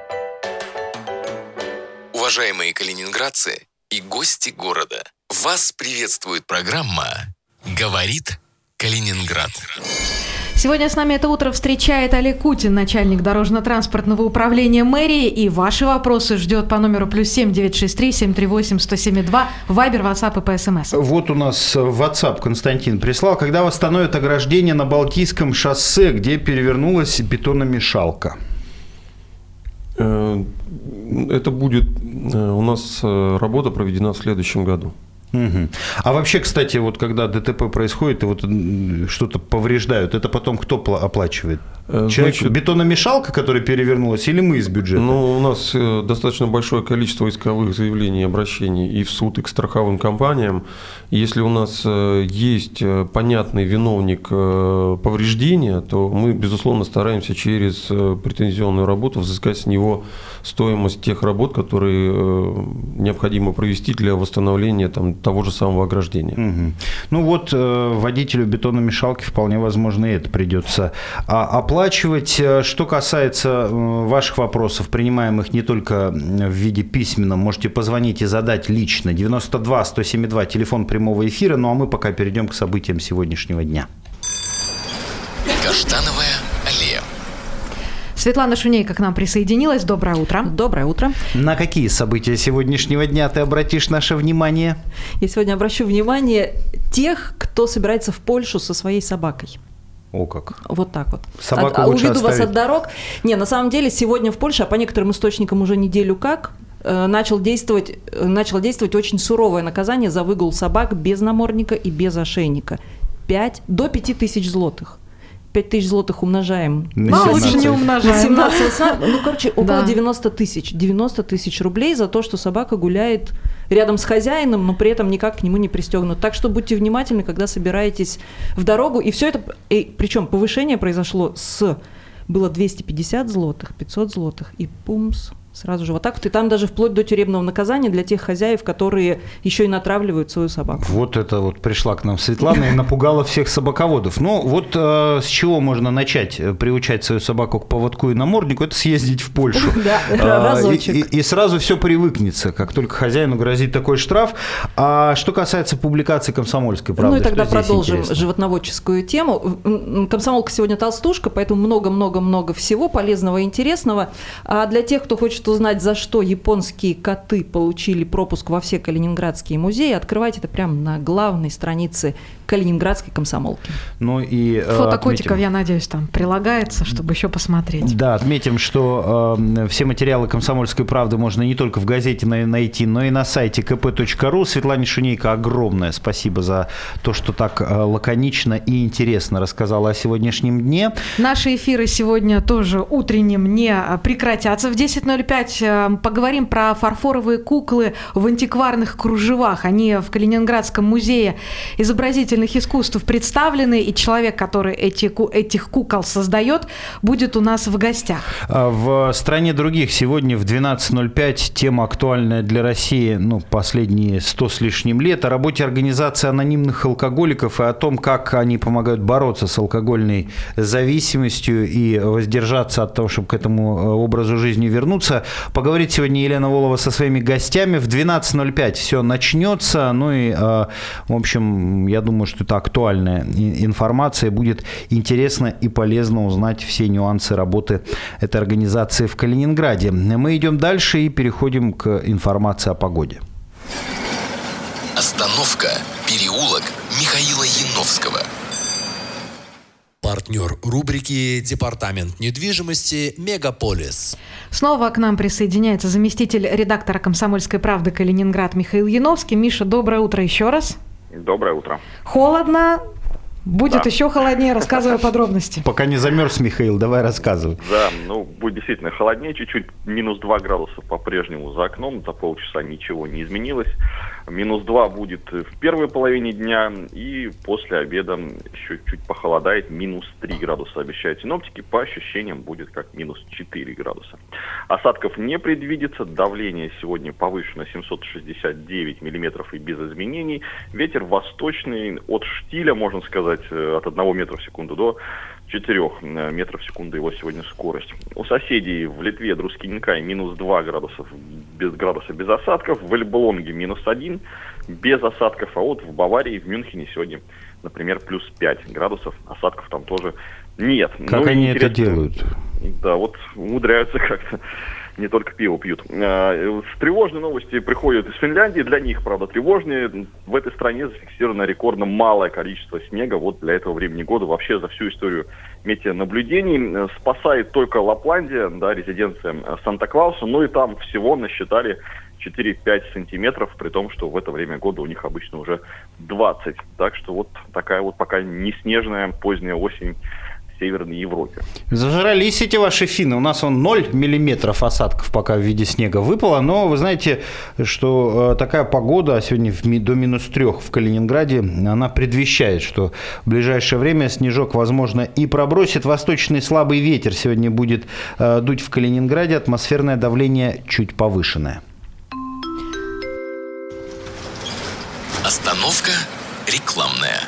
Уважаемые калининградцы и гости города, вас приветствует программа «Говорит Калининград». Сегодня с нами это утро встречает Олег Кутин, начальник дорожно-транспортного управления мэрии. И ваши вопросы ждет по номеру плюс семь девятьсот шестьдесят три сто тридцать восемь сто семьдесят два, Вайбер, Ватсап и по СМС. Вот у нас Ватсап Константин прислал. Когда восстановят ограждение на Балтийском шоссе, где перевернулась бетономешалка? Это будет у нас работа проведена в следующем году. Угу. А вообще, кстати, вот когда ДТП происходит и вот что-то повреждают, это потом кто оплачивает? Человек, Значит, бетономешалка, которая перевернулась, или мы из бюджета? Ну, у нас достаточно большое количество исковых заявлений и обращений и в суд, и к страховым компаниям. Если у нас есть понятный виновник повреждения, то мы, безусловно, стараемся через претензионную работу взыскать с него стоимость тех работ, которые необходимо провести для восстановления там, того же самого ограждения. Угу. Ну вот водителю бетономешалки вполне возможно и это придется оплачивать. Что касается ваших вопросов, принимаем их не только в виде письменном, можете позвонить и задать лично. девяносто два сто семь два, телефон прямого эфира. Ну а мы пока перейдем к событиям сегодняшнего дня. Каштановая аллея. Светлана Шунейко к нам присоединилась. Доброе утро. Доброе утро. На какие события сегодняшнего дня ты обратишь наше внимание? Я сегодня обращу внимание тех, кто собирается в Польшу со своей собакой. О как. Вот так вот. Собаку от, лучше уведу оставить. вас от дорог. Не, на самом деле сегодня в Польше, а по некоторым источникам уже неделю как, э, начал действовать, э, начало действовать очень суровое наказание за выгул собак без намордника и без ошейника. пять до пяти тысяч злотых. пять тысяч злотых умножаем. Ну, лучше не умножаем. семнадцать, восемнадцать, ну, короче, около да. девяносто тысяч. девяносто тысяч рублей за то, что собака гуляет рядом с хозяином, но при этом никак к нему не пристегнут. Так что будьте внимательны, когда собираетесь в дорогу. И все это, и, причем повышение произошло с... Было двести пятьдесят злотых, пятьсот злотых, и пумс, Сразу же вот так вот. И там даже вплоть до тюремного наказания для тех хозяев, которые еще и натравливают свою собаку. Вот это вот пришла к нам Светлана и напугала всех собаководов. Ну, вот э, с чего можно начать приучать свою собаку к поводку и наморднику? Это съездить в Польшу. Да, разочек. И, и, и сразу все привыкнется, как только хозяину грозит такой штраф. А что касается публикации «Комсомольской правды», ну и тогда что здесь продолжим интересно? животноводческую тему. «Комсомолка» сегодня толстушка, поэтому много-много-много всего полезного и интересного. А для тех, кто хочет узнать, за что японские коты получили пропуск во все калининградские музеи, открывайте это прямо на главной странице Калининградской комсомолки. Ну и фото отметим... котиков, я надеюсь, там прилагается, чтобы еще посмотреть. Да, отметим, что э, все материалы «Комсомольской правды» можно не только в газете найти, но и на сайте ка пэ точка ру. Светлане Шунейко огромное спасибо за то, что так э, лаконично и интересно рассказала о сегодняшнем дне. Наши эфиры сегодня тоже утренним не прекратятся. В десять ноль пять поговорим про фарфоровые куклы в антикварных кружевах. Они в Калининградском музее изобразительных искусств представлены, и человек, который эти, этих кукол создает, будет у нас в гостях. В «Стране других» сегодня в двенадцать ноль пять тема, актуальная для России, ну, последние сто с лишним лет, о работе организации анонимных алкоголиков и о том, как они помогают бороться с алкогольной зависимостью и воздержаться от того, чтобы к этому образу жизни вернуться. Поговорит сегодня Елена Волова со своими гостями. В двенадцать ноль пять все начнется. Ну и, в общем, я думаю, что это актуальная информация. Будет интересно и полезно узнать все нюансы работы этой организации в Калининграде. Мы идем дальше и переходим к информации о погоде. Остановка. Переулок Михаила Яновского. Партнер рубрики «Департамент недвижимости Мегаполис». Снова к нам присоединяется заместитель редактора «Комсомольской правды» Калининград Михаил Яновский. Миша, доброе утро еще раз. Доброе утро. Холодно. Будет да. еще холоднее, рассказывай подробности. Пока не замерз, Михаил, давай рассказывай. Да, ну, будет действительно холоднее, чуть-чуть, минус два градуса по-прежнему за окном, за полчаса ничего не изменилось. Минус два будет в первой половине дня, и после обеда еще чуть похолодает, минус три градуса обещают синоптики, по ощущениям будет как минус четыре градуса. Осадков не предвидится, давление сегодня повышено семьсот шестьдесят девять миллиметров и без изменений, ветер восточный от штиля, можно сказать, от одного метра в секунду до четырёх метров в секунду его сегодня скорость. У соседей в Литве, Друскинкай, минус два градуса без градуса без осадков, в Эльблонге минус один без осадков, а вот в Баварии, в Мюнхене сегодня, например, плюс пять градусов, осадков там тоже нет. Как ну, они это делают? Да, вот умудряются как-то. Не только пиво пьют. Тревожные новости приходят из Финляндии. Для них, правда, тревожные. В этой стране зафиксировано рекордно малое количество снега. Вот для этого времени года вообще за всю историю метеонаблюдений. Спасает только Лапландия, да, резиденция Санта-Клауса. Но и там всего насчитали четыре-пять сантиметров, при том, что в это время года у них обычно уже двадцать. Так что вот такая вот пока не снежная поздняя осень в Северной Европе. Зажрались эти ваши финны. У нас он ноль миллиметров осадков пока в виде снега выпало, но вы знаете, что такая погода, а сегодня до минус трех в Калининграде, она предвещает, что в ближайшее время снежок, возможно, и пробросит. Восточный слабый ветер сегодня будет дуть в Калининграде, атмосферное давление чуть повышенное. Остановка рекламная.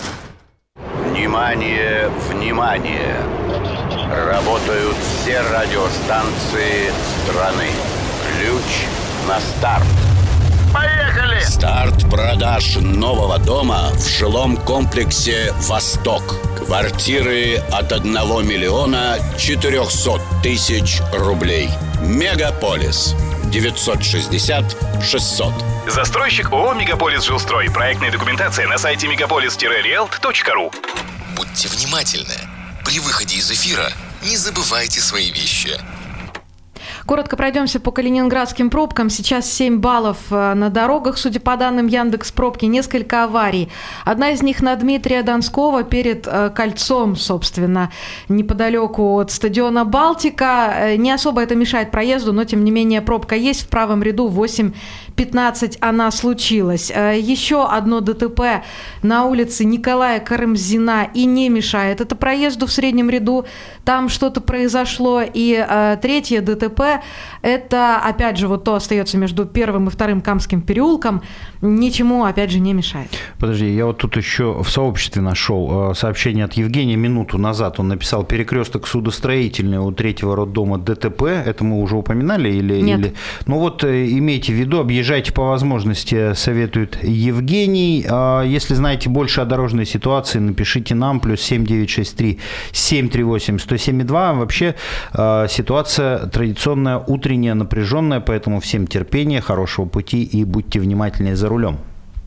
Внимание, внимание! Работают все радиостанции страны. Ключ на старт. Поехали! Старт продаж нового дома в жилом комплексе «Восток». Квартиры от одного миллиона четырехсот тысяч рублей. Мегаполис. девятьсот шестьдесят шестьсот. Застройщик ООО «Мегаполис Жилстрой». Проектная документация на сайте мегаполис риэлт точка ру. Будьте внимательны. При выходе из эфира не забывайте свои вещи. Коротко пройдемся по калининградским пробкам. Сейчас семь баллов на дорогах, судя по данным Яндекс.Пробки, несколько аварий. Одна из них на Дмитрия Донского перед кольцом, собственно, неподалеку от стадиона «Балтика». Не особо это мешает проезду, но, тем не менее, пробка есть. В правом ряду восемь пятнадцать она случилась. Еще одно ДТП на улице Николая Карамзина и не мешает это проезду в среднем ряду. Там что-то произошло. И третье ДТП Первое, это, опять же, вот то остается между первым и вторым Камским переулком, ничему, опять же, не мешает. Подожди, я вот тут еще в сообществе нашел сообщение от Евгения минуту назад. Он написал: перекресток судостроительный у третьего роддома ДТП. Это мы уже упоминали? Или, Нет. Или... Ну вот имейте в виду, объезжайте по возможности, советует Евгений. Если знаете больше о дорожной ситуации, напишите нам, плюс семь девять шесть три семь три восемь сто семь два. Вообще ситуация традиционная, утренняя, напряженная, поэтому всем терпения, хорошего пути и будьте внимательнее за рулем.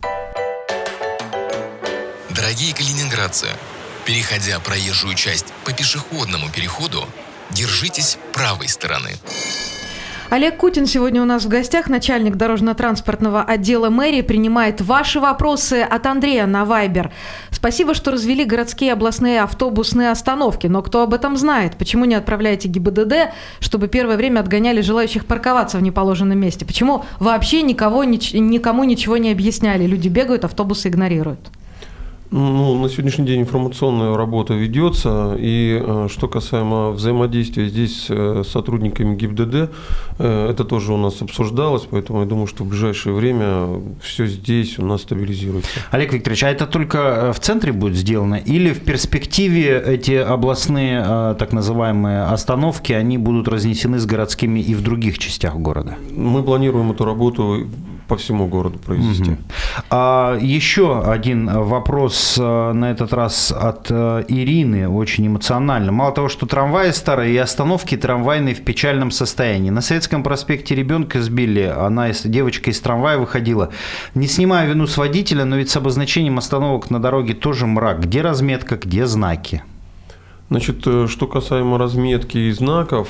Дорогие калининградцы, переходя проезжую часть по пешеходному переходу, держитесь правой стороны. Олег Кутин сегодня у нас в гостях, начальник дорожно-транспортного отдела мэрии, принимает ваши вопросы от Андрея на Вайбер. Спасибо, что развели городские областные автобусные остановки, но кто об этом знает? Почему не отправляете ГИБДД, чтобы первое время отгоняли желающих парковаться в неположенном месте? Почему вообще никого, никому ничего не объясняли? Люди бегают, автобусы игнорируют. Ну, на сегодняшний день информационная работа ведется, и э, что касаемо взаимодействия здесь с сотрудниками ГИБДД, э, это тоже у нас обсуждалось, поэтому я думаю, что в ближайшее время все здесь у нас стабилизируется. Олег Викторович, а это только в центре будет сделано, или в перспективе эти областные э, так называемые остановки, они будут разнесены с городскими и в других частях города? Мы планируем эту работу по всему городу произвести. Угу. А, еще один вопрос, на этот раз от Ирины, очень эмоционально. Мало того, что трамваи старые, и остановки трамвайные в печальном состоянии. На Советском проспекте ребенка сбили, она, девочка из трамвая выходила. Не снимаю вину с водителя, но ведь с обозначением остановок на дороге тоже мрак. Где разметка, где знаки? Значит, что касаемо разметки и знаков,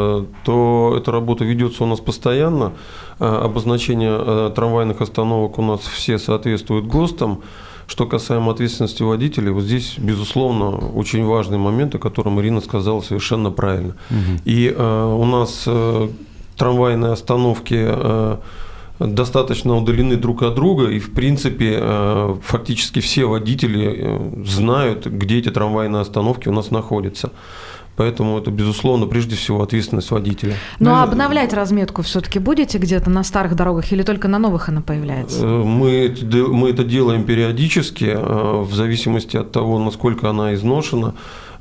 то эта работа ведется у нас постоянно. Обозначения трамвайных остановок у нас все соответствуют ГОСТам. Что касаемо ответственности водителей, вот здесь, безусловно, очень важный момент, о котором Ирина сказала совершенно правильно. Угу. И у нас трамвайные остановки достаточно удалены друг от друга, и, в принципе, фактически все водители знают, где эти трамвайные остановки у нас находятся. Поэтому это, безусловно, прежде всего ответственность водителя. Но мы... обновлять разметку все-таки будете где-то на старых дорогах или только на новых она появляется? Мы, мы это делаем периодически, в зависимости от того, насколько она изношена.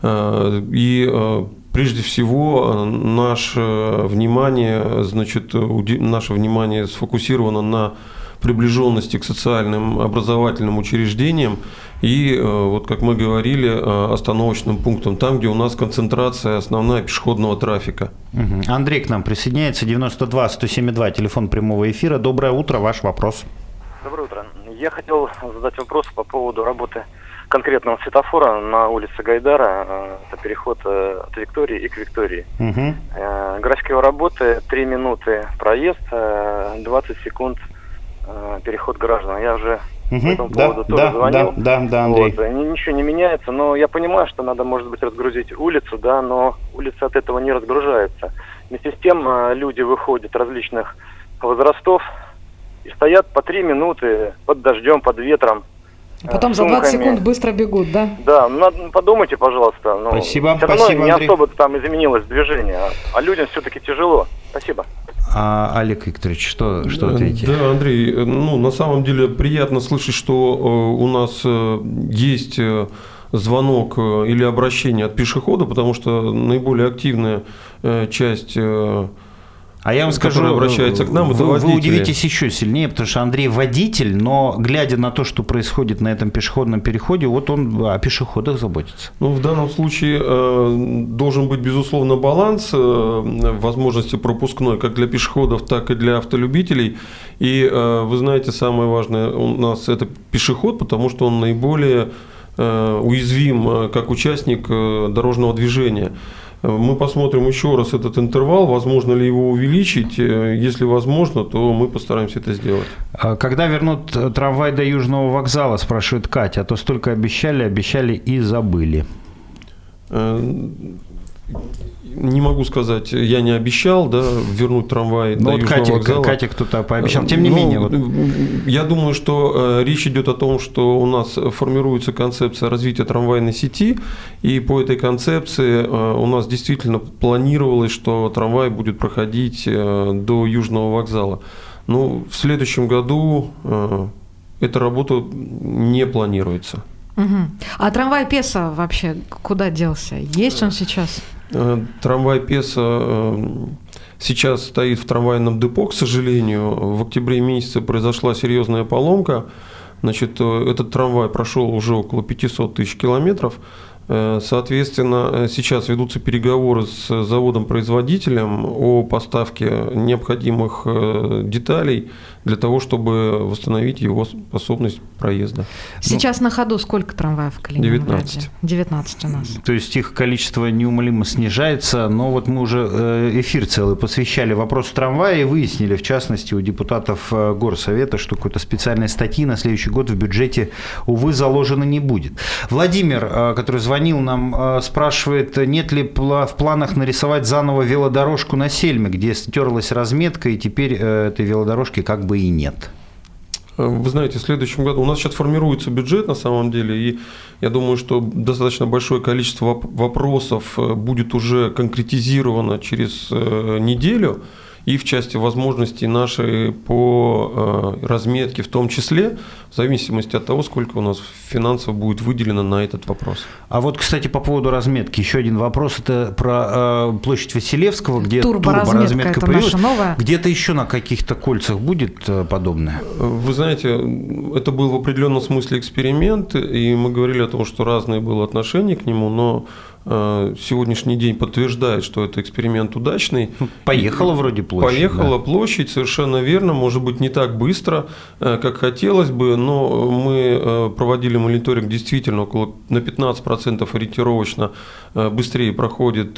И прежде всего наше внимание, значит, наше внимание сфокусировано на приближенности к социальным образовательным учреждениям и, вот как мы говорили, остановочным пунктам, там, где у нас концентрация основная пешеходного трафика. Угу. Андрей к нам присоединяется, девяносто два сто семь два, телефон прямого эфира. Доброе утро, ваш вопрос. Доброе утро. Я хотел задать вопрос по поводу работы конкретного светофора на улице Гайдара. Это переход от Виктории и к Виктории. Угу. График его работы три минуты проезд, двадцать секунд переход граждан. Я уже угу. по этому поводу да, тоже да, звонил. Да, да, да, Андрей. Вот. Ничего не меняется, но я понимаю, что надо, может быть, разгрузить улицу, да, но улица от этого не разгружается. Вместе с тем люди выходят различных возрастов и стоят по три минуты под дождем, под ветром. Потом за двадцать секунд быстро бегут, да? Да, надо, подумайте, пожалуйста. Ну, спасибо, все равно спасибо, не Андрей. особо там изменилось движение, а, а людям все-таки тяжело. Спасибо. А, Олег Викторович, что, что ответите? Да, Андрей, ну, на самом деле приятно слышать, что у нас есть звонок или обращение от пешехода, потому что наиболее активная часть... А я вам скажу, обращается к нам, вы, это вы удивитесь еще сильнее, потому что Андрей водитель, но глядя на то, что происходит на этом пешеходном переходе, вот он о пешеходах заботится. Ну, в данном случае э, должен быть, безусловно, баланс э, возможности пропускной как для пешеходов, так и для автолюбителей. И э, вы знаете, самое важное у нас это пешеход, потому что он наиболее э, уязвим как участник э, дорожного движения. Мы посмотрим еще раз этот интервал, возможно ли его увеличить. Если возможно, то мы постараемся это сделать. Когда вернут трамвай до Южного вокзала, спрашивает Катя, а то столько обещали, обещали и забыли. Не могу сказать, я не обещал, да, вернуть трамвай Но до вот Южного Катя, вокзала. Катя кто-то пообещал. Тем не ну, менее. Вот... Я думаю, что э, речь идет о том, что у нас формируется концепция развития трамвайной сети, и по этой концепции э, у нас действительно планировалось, что трамвай будет проходить э, до Южного вокзала. Ну, в следующем году э, эта работа не планируется. Угу. А трамвай Песа вообще куда делся? Есть он сейчас? Трамвай Песа сейчас стоит в трамвайном депо, к сожалению. В октябре месяце произошла серьезная поломка. Значит, этот трамвай прошел уже около пятьсот тысяч километров. Соответственно, сейчас ведутся переговоры с заводом-производителем о поставке необходимых деталей для того, чтобы восстановить его способность проезда. Сейчас ну, на ходу сколько трамваев в Калининграде? девятнадцать. девятнадцать у нас. То есть их количество неумолимо снижается, но вот мы уже эфир целый посвящали вопросу трамвая и выяснили, в частности, у депутатов Горсовета, что какой-то специальной статьи на следующий год в бюджете, увы, заложено не будет. Владимир, который звонил нам, спрашивает, нет ли в планах нарисовать заново велодорожку на Сельме, где стерлась разметка, и теперь этой велодорожки как бы и нет. Вы знаете, в следующем году у нас сейчас формируется бюджет на самом деле, и я думаю, что достаточно большое количество вопросов будет уже конкретизировано через неделю, и в части возможностей нашей по разметке в том числе, в зависимости от того, сколько у нас финансов будет выделено на этот вопрос. А вот, кстати, по поводу разметки, еще один вопрос, это про э, площадь Василевского, где турборазметка появилась. Где-то еще на каких-то кольцах будет э, подобное? Вы знаете, это был в определенном смысле эксперимент, и мы говорили о том, что разное было отношение к нему, но сегодняшний день подтверждает, что это эксперимент удачный. Поехала вроде площадь. Поехала да. площадь, совершенно верно, может быть, не так быстро, как хотелось бы, но мы проводили мониторинг действительно около на пятнадцать процентов ориентировочно быстрее проходит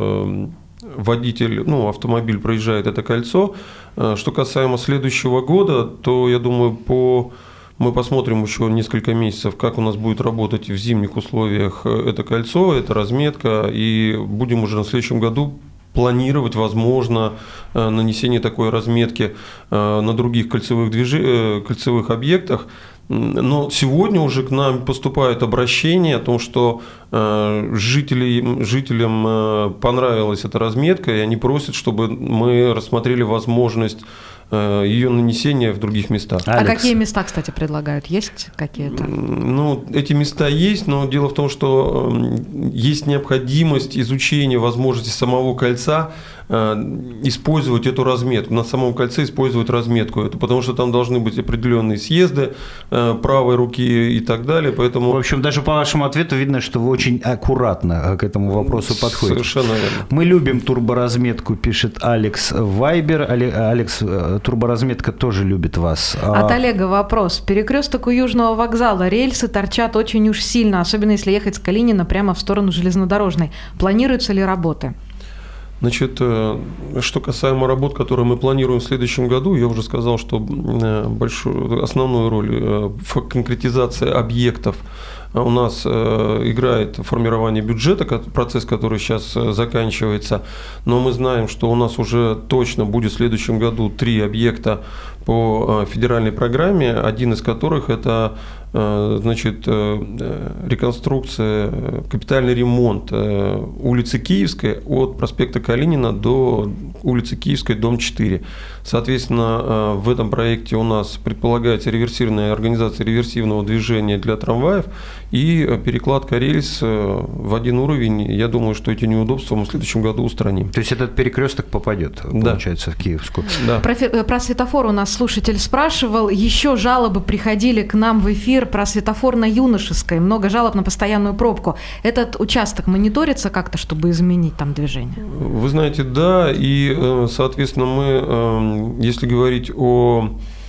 водитель, ну, автомобиль проезжает это кольцо. Что касаемо следующего года, то, я думаю, по... Мы посмотрим еще несколько месяцев, как у нас будет работать в зимних условиях это кольцо, эта разметка, и будем уже на следующем году планировать, возможно, нанесение такой разметки на других кольцевых, движ... кольцевых объектах. Но сегодня уже к нам поступают обращения о том, что жители, жителям понравилась эта разметка, и они просят, чтобы мы рассмотрели возможность ее нанесения в других местах. А Алекс. Какие места, кстати, предлагают? Есть какие-то? Ну, эти места есть, но дело в том, что есть необходимость изучения возможности самого кольца использовать эту разметку, на самом кольце использовать разметку, это потому что там должны быть определенные съезды правой руки и так далее, поэтому... В общем, даже по вашему ответу видно, что вы очень аккуратно к этому вопросу подходите. Совершенно верно. Мы любим турборазметку, пишет Алекс Вайбер. Алекс, турборазметка тоже любит вас. От Олега вопрос. Перекресток у Южного вокзала. Рельсы торчат очень уж сильно, особенно если ехать с Калинина прямо в сторону железнодорожной. Планируются ли работы? Значит, что касаемо работ, которые мы планируем в следующем году, я уже сказал, что большую, основную роль в конкретизации объектов у нас играет формирование бюджета, процесс, который сейчас заканчивается, но мы знаем, что у нас уже точно будет в следующем году три объекта по федеральной программе, один из которых это значит, реконструкция, капитальный ремонт улицы Киевской от проспекта Калинина до улицы Киевской, дом четыре. Соответственно, в этом проекте у нас предполагается реверсивная организация реверсивного движения для трамваев и перекладка рельс в один уровень. Я думаю, что эти неудобства мы в следующем году устраним. То есть этот перекресток попадет, да. получается, в Киевскую. Да. Про, про светофор у нас слушатель спрашивал. Еще жалобы приходили к нам в эфир про светофор на Юношеской. Много жалоб на постоянную пробку. Этот участок мониторится как-то, чтобы изменить там движение? Вы знаете, да. И, соответственно, мы, если говорить о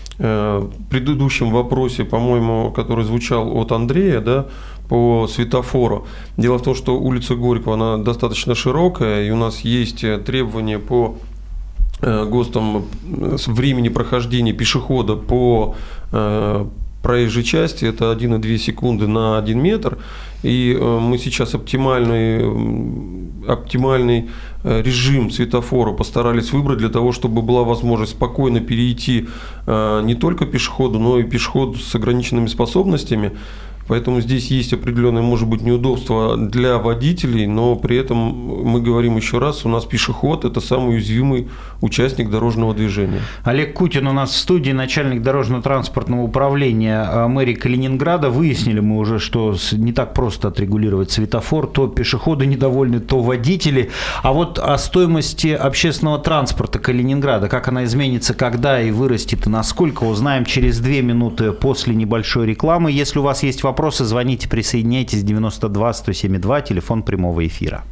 предыдущем вопросе, по-моему, который звучал от Андрея, да, по светофору. Дело в том, что улица Горького, она достаточно широкая, и у нас есть требования по ГОСТам времени прохождения пешехода по проезжей части, это один и две секунды на один метр, и мы сейчас оптимальный, оптимальный режим светофора постарались выбрать для того, чтобы была возможность спокойно перейти не только пешеходу, но и пешеходу с ограниченными способностями. Поэтому здесь есть определенное, может быть, неудобство для водителей, но при этом мы говорим еще раз, у нас пешеход – это самый уязвимый участник дорожного движения. Олег Кутин у нас в студии, начальник дорожно-транспортного управления мэрии Калининграда. Выяснили мы уже, что не так просто отрегулировать светофор. То пешеходы недовольны, то водители. А вот о стоимости общественного транспорта Калининграда, как она изменится, когда и вырастет, и насколько, узнаем через две минуты после небольшой рекламы. Если у вас есть вопросы, Вопросы, звоните, присоединяйтесь, девяносто два сто семь два, телефон прямого эфира.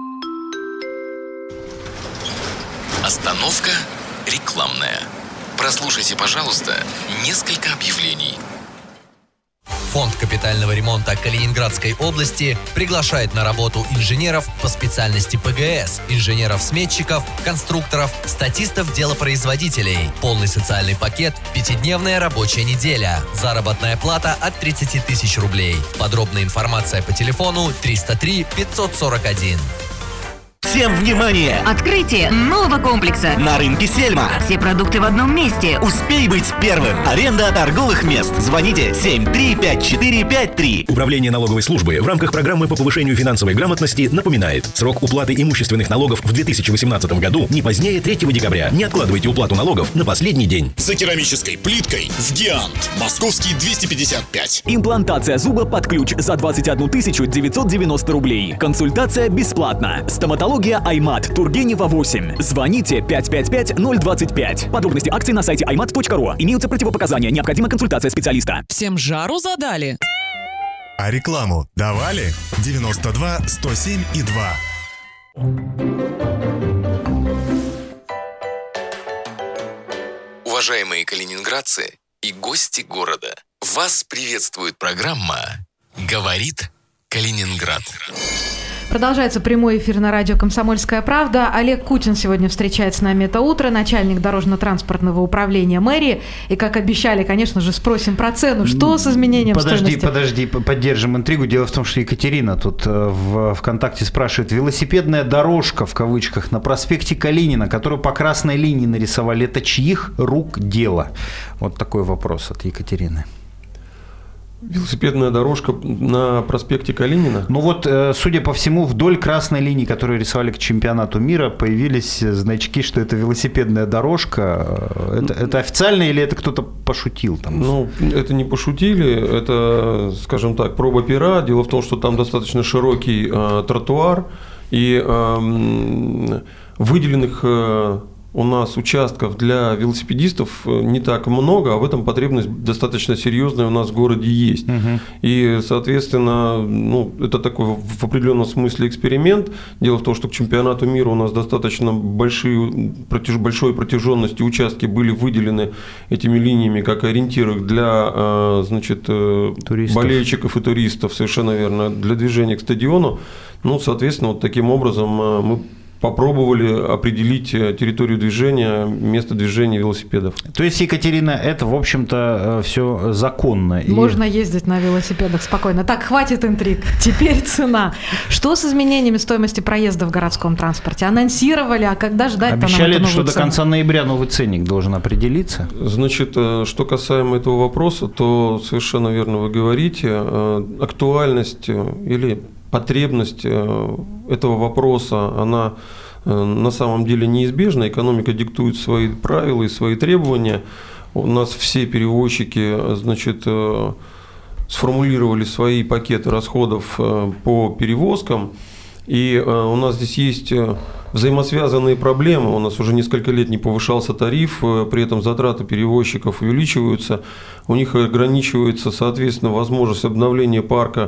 Остановка рекламная. Прослушайте, пожалуйста, несколько объявлений. Фонд капитального ремонта Калининградской области приглашает на работу инженеров по специальности ПГС, инженеров-сметчиков, конструкторов, статистов-делопроизводителей. Полный социальный пакет, пятидневная рабочая неделя. Заработная плата от тридцати тысяч рублей. Подробная информация по телефону триста три пятьсот сорок один. Всем внимание! Открытие нового комплекса на рынке Сельма. Все продукты в одном месте. Успей быть первым. Аренда торговых мест. Звоните семь три пять четыре пять три. Управление налоговой службы в рамках программы по повышению финансовой грамотности напоминает: срок уплаты имущественных налогов в две тысячи восемнадцатом году не позднее третьего декабря. Не откладывайте уплату налогов на последний день. За керамической плиткой в Гиант. Московский двести пятьдесят пять. Имплантация зуба под ключ за двадцать одну тысячу девятьсот девяносто рублей. Консультация бесплатна. Стоматология Аймат, Тургенева восемь. Звоните пять пять пять ноль двадцать пять. Подробности акций на сайте аймат точка ру. Имеются противопоказания. Необходима консультация специалиста. Всем жару задали? А рекламу давали? девяносто два сто семь и два. Уважаемые калининградцы и гости города, вас приветствует программа «Говорит Калининград». Продолжается прямой эфир на радио «Комсомольская правда». Олег Кутин сегодня встречает с нами это утро, начальник дорожно-транспортного управления мэрии. И, как обещали, конечно же, спросим про цену. Что с изменением подожди, стоимости? Подожди, подожди, поддержим интригу. Дело в том, что Екатерина тут в ВКонтакте спрашивает: велосипедная дорожка, в кавычках, на проспекте Калинина, которую по красной линии нарисовали, это чьих рук дело? Вот такой вопрос от Екатерины. Велосипедная дорожка на проспекте Калинина? Ну вот, судя по всему, вдоль красной линии, которую рисовали к чемпионату мира, появились значки, что это велосипедная дорожка. Это, это официально или это кто-то пошутил там? Ну, это не пошутили, это, скажем так, проба пера. Дело в том, что там достаточно широкий э, тротуар, и э, выделенных э, у нас участков для велосипедистов не так много, а в этом потребность достаточно серьезная у нас в городе есть. Угу. И, соответственно, ну, это такой в определенном смысле эксперимент. Дело в том, что к чемпионату мира у нас достаточно большие, протяж, большой протяженности участки были выделены этими линиями как ориентиры для, значит, болельщиков и туристов, совершенно верно, для движения к стадиону. Ну, соответственно, вот таким образом мы попробовали определить территорию движения, место движения велосипедов. То есть, Екатерина, это, в общем-то, все законно. Можно и... ездить на велосипедах спокойно. Так, хватит интриг. Теперь цена. Что с изменениями стоимости проезда в городском транспорте? Анонсировали, а когда ждать-то? Обещали, нам что цену? До конца ноября новый ценник должен определиться. Значит, что касаемо этого вопроса, то совершенно верно вы говорите. Актуальность или потребность этого вопроса, она на самом деле неизбежна. Экономика диктует свои правила и свои требования. У нас все перевозчики, значит, сформулировали свои пакеты расходов по перевозкам. И у нас здесь есть взаимосвязанные проблемы. У нас уже несколько лет не повышался тариф, при этом затраты перевозчиков увеличиваются. У них ограничивается, соответственно, возможность обновления парка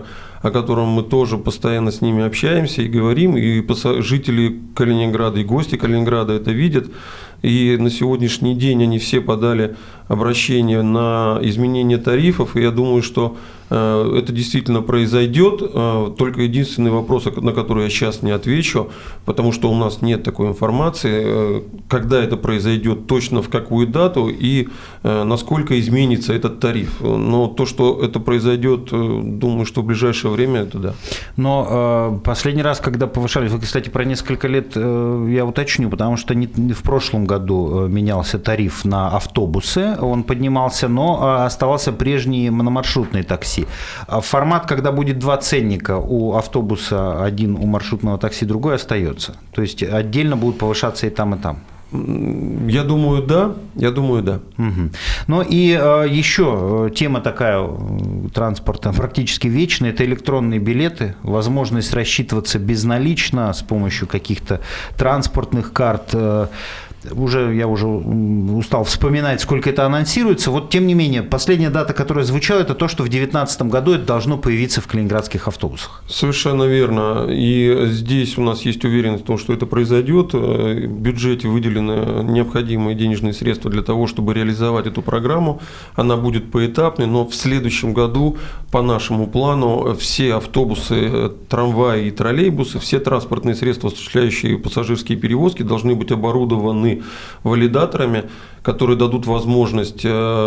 о котором мы тоже постоянно с ними общаемся и говорим, и жители Калининграда, и гости Калининграда это видят. И на сегодняшний день они все подали обращение на изменение тарифов, и я думаю, что э, это действительно произойдет. Э, только единственный вопрос, на который я сейчас не отвечу, потому что у нас нет такой информации, э, когда это произойдет, точно в какую дату и э, насколько изменится этот тариф. Но то, что это произойдет, э, думаю, что в ближайшее время, это да. Но э, последний раз, когда повышались, вы, кстати, про несколько лет, э, я уточню, потому что не, в прошлом году менялся тариф на автобусы, он поднимался, но оставался прежний мономаршрутный такси. Формат, когда будет два ценника, у автобуса один, у маршрутного такси другой, остается. То есть отдельно будут повышаться и там, и там. Я думаю, да. Я думаю, да. Угу. Ну и э, еще тема такая транспорта практически вечная – это электронные билеты, возможность рассчитываться безналично с помощью каких-то транспортных карт. Э, Уже, я уже устал вспоминать, сколько это анонсируется. Вот, тем не менее, последняя дата, которая звучала, это то, что в две тысячи девятнадцатом году это должно появиться в калининградских автобусах. Совершенно верно. И здесь у нас есть уверенность в том, что это произойдет. В бюджете выделены необходимые денежные средства для того, чтобы реализовать эту программу. Она будет поэтапной, но в следующем году, по нашему плану, все автобусы, трамваи и троллейбусы, все транспортные средства, осуществляющие пассажирские перевозки, должны быть оборудованы валидаторами, которые дадут возможность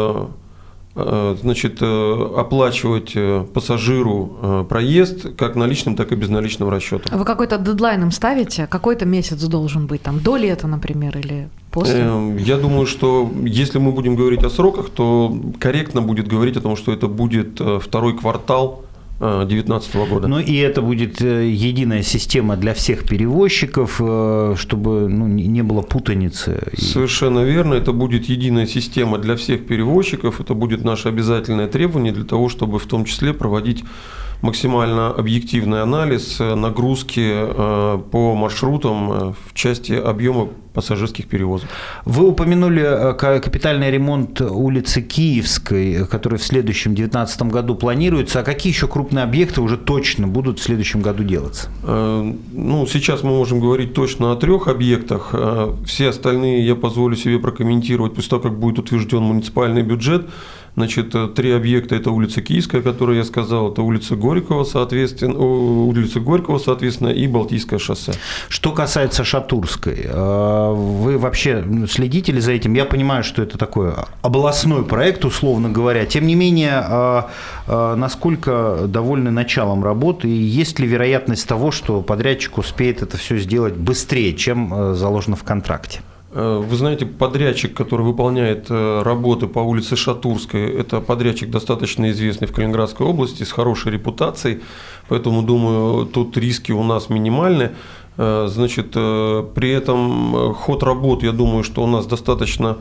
значит, оплачивать пассажиру проезд как наличным, так и безналичным расчетом. Вы какой-то дедлайн им ставите? Какой-то месяц должен быть? Там, до лета, например, или после? Я думаю, что если мы будем говорить о сроках, то корректно будет говорить о том, что это будет второй квартал две тысячи девятнадцатого года. Ну и это будет единая система для всех перевозчиков, чтобы ну, не было путаницы. Совершенно верно. Это будет единая система для всех перевозчиков. Это будет наше обязательное требование для того, чтобы в том числе проводить максимально объективный анализ нагрузки по маршрутам в части объема пассажирских перевозок. Вы упомянули капитальный ремонт улицы Киевской, который в следующем две тысячи девятнадцатом году планируется. А какие еще крупные объекты уже точно будут в следующем году делаться? Ну, сейчас мы можем говорить точно о трех объектах. Все остальные я позволю себе прокомментировать после того, как будет утвержден муниципальный бюджет. Значит, три объекта – это улица Киевская, которую я сказал, это улица Горького, соответственно, улица Горького, соответственно, и Балтийское шоссе. Что касается Шатурской, вы вообще следите ли за этим? Я понимаю, что это такой областной проект, условно говоря. Тем не менее, насколько довольны началом работы? И есть ли вероятность того, что подрядчик успеет это все сделать быстрее, чем заложено в контракте? Вы знаете, подрядчик, который выполняет работы по улице Шатурской, это подрядчик достаточно известный в Калининградской области, с хорошей репутацией, поэтому, думаю, тут риски у нас минимальны. Значит, при этом ход работ, я думаю, что у нас достаточно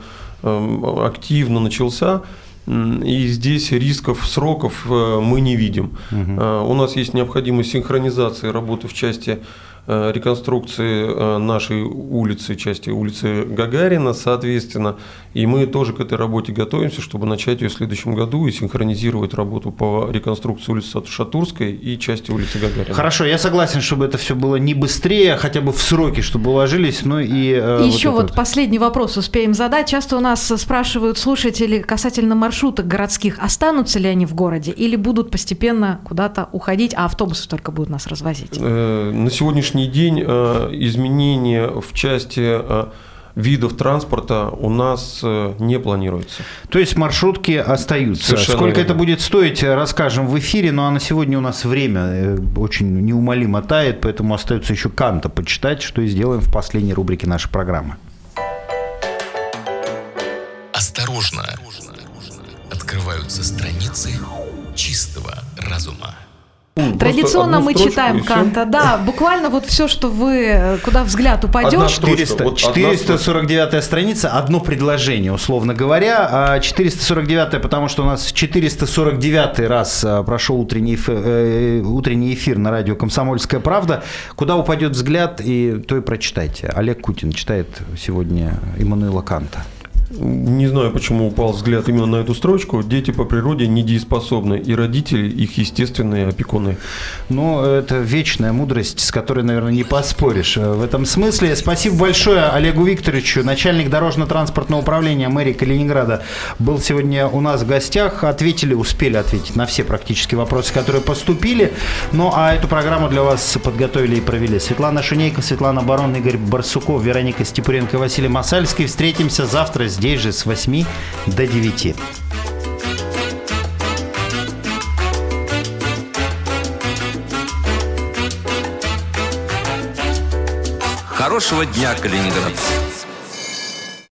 активно начался. И здесь рисков, сроков мы не видим. Угу. У нас есть необходимость синхронизации работы в части реконструкции нашей улицы, части улицы Гагарина, соответственно, и мы тоже к этой работе готовимся, чтобы начать ее в следующем году и синхронизировать работу по реконструкции улицы Шатурской и части улицы Гагарина. Хорошо, я согласен, чтобы это все было не быстрее, хотя бы в сроки, чтобы уложились, ну и... и еще вот, вот последний вопрос успеем задать. Часто у нас спрашивают слушатели касательно маршруток городских, останутся ли они в городе или будут постепенно куда-то уходить, а автобусы только будут нас развозить? На сегодняшний день изменения в части видов транспорта у нас не планируется. То есть маршрутки остаются. Совершенно Сколько верно. Это будет стоить, расскажем в эфире. Ну а на сегодня у нас время очень неумолимо тает, поэтому остается еще Канта почитать, что и сделаем в последней рубрике нашей программы. Осторожно! Открываются страницы чистого разума. Традиционно мы читаем Канта, да, буквально вот все, что вы, куда взгляд упадет. четыреста сорок девятая страница, одно предложение, условно говоря. четыреста сорок девятая, потому что у нас четыреста сорок девятый раз прошел утренний эфир, утренний эфир на радио «Комсомольская правда». Куда упадет взгляд, и то и прочитайте. Олег Кутин читает сегодня Иммануила Канта. Не знаю, почему упал взгляд именно на эту строчку. Дети по природе недееспособны, и родители их естественные опекуны. Ну, это вечная мудрость, с которой, наверное, не поспоришь в этом смысле. Спасибо большое Олегу Викторовичу, начальник дорожно-транспортного управления мэрии Калининграда, был сегодня у нас в гостях. Ответили, успели ответить на все практически вопросы, которые поступили. Ну, а эту программу для вас подготовили и провели Светлана Шунейко, Светлана Барон, Игорь Барсуков, Вероника Степуренко, Василий Масальский. Встретимся завтра здесь же с восьми до девяти. Хорошего дня, калининградцы!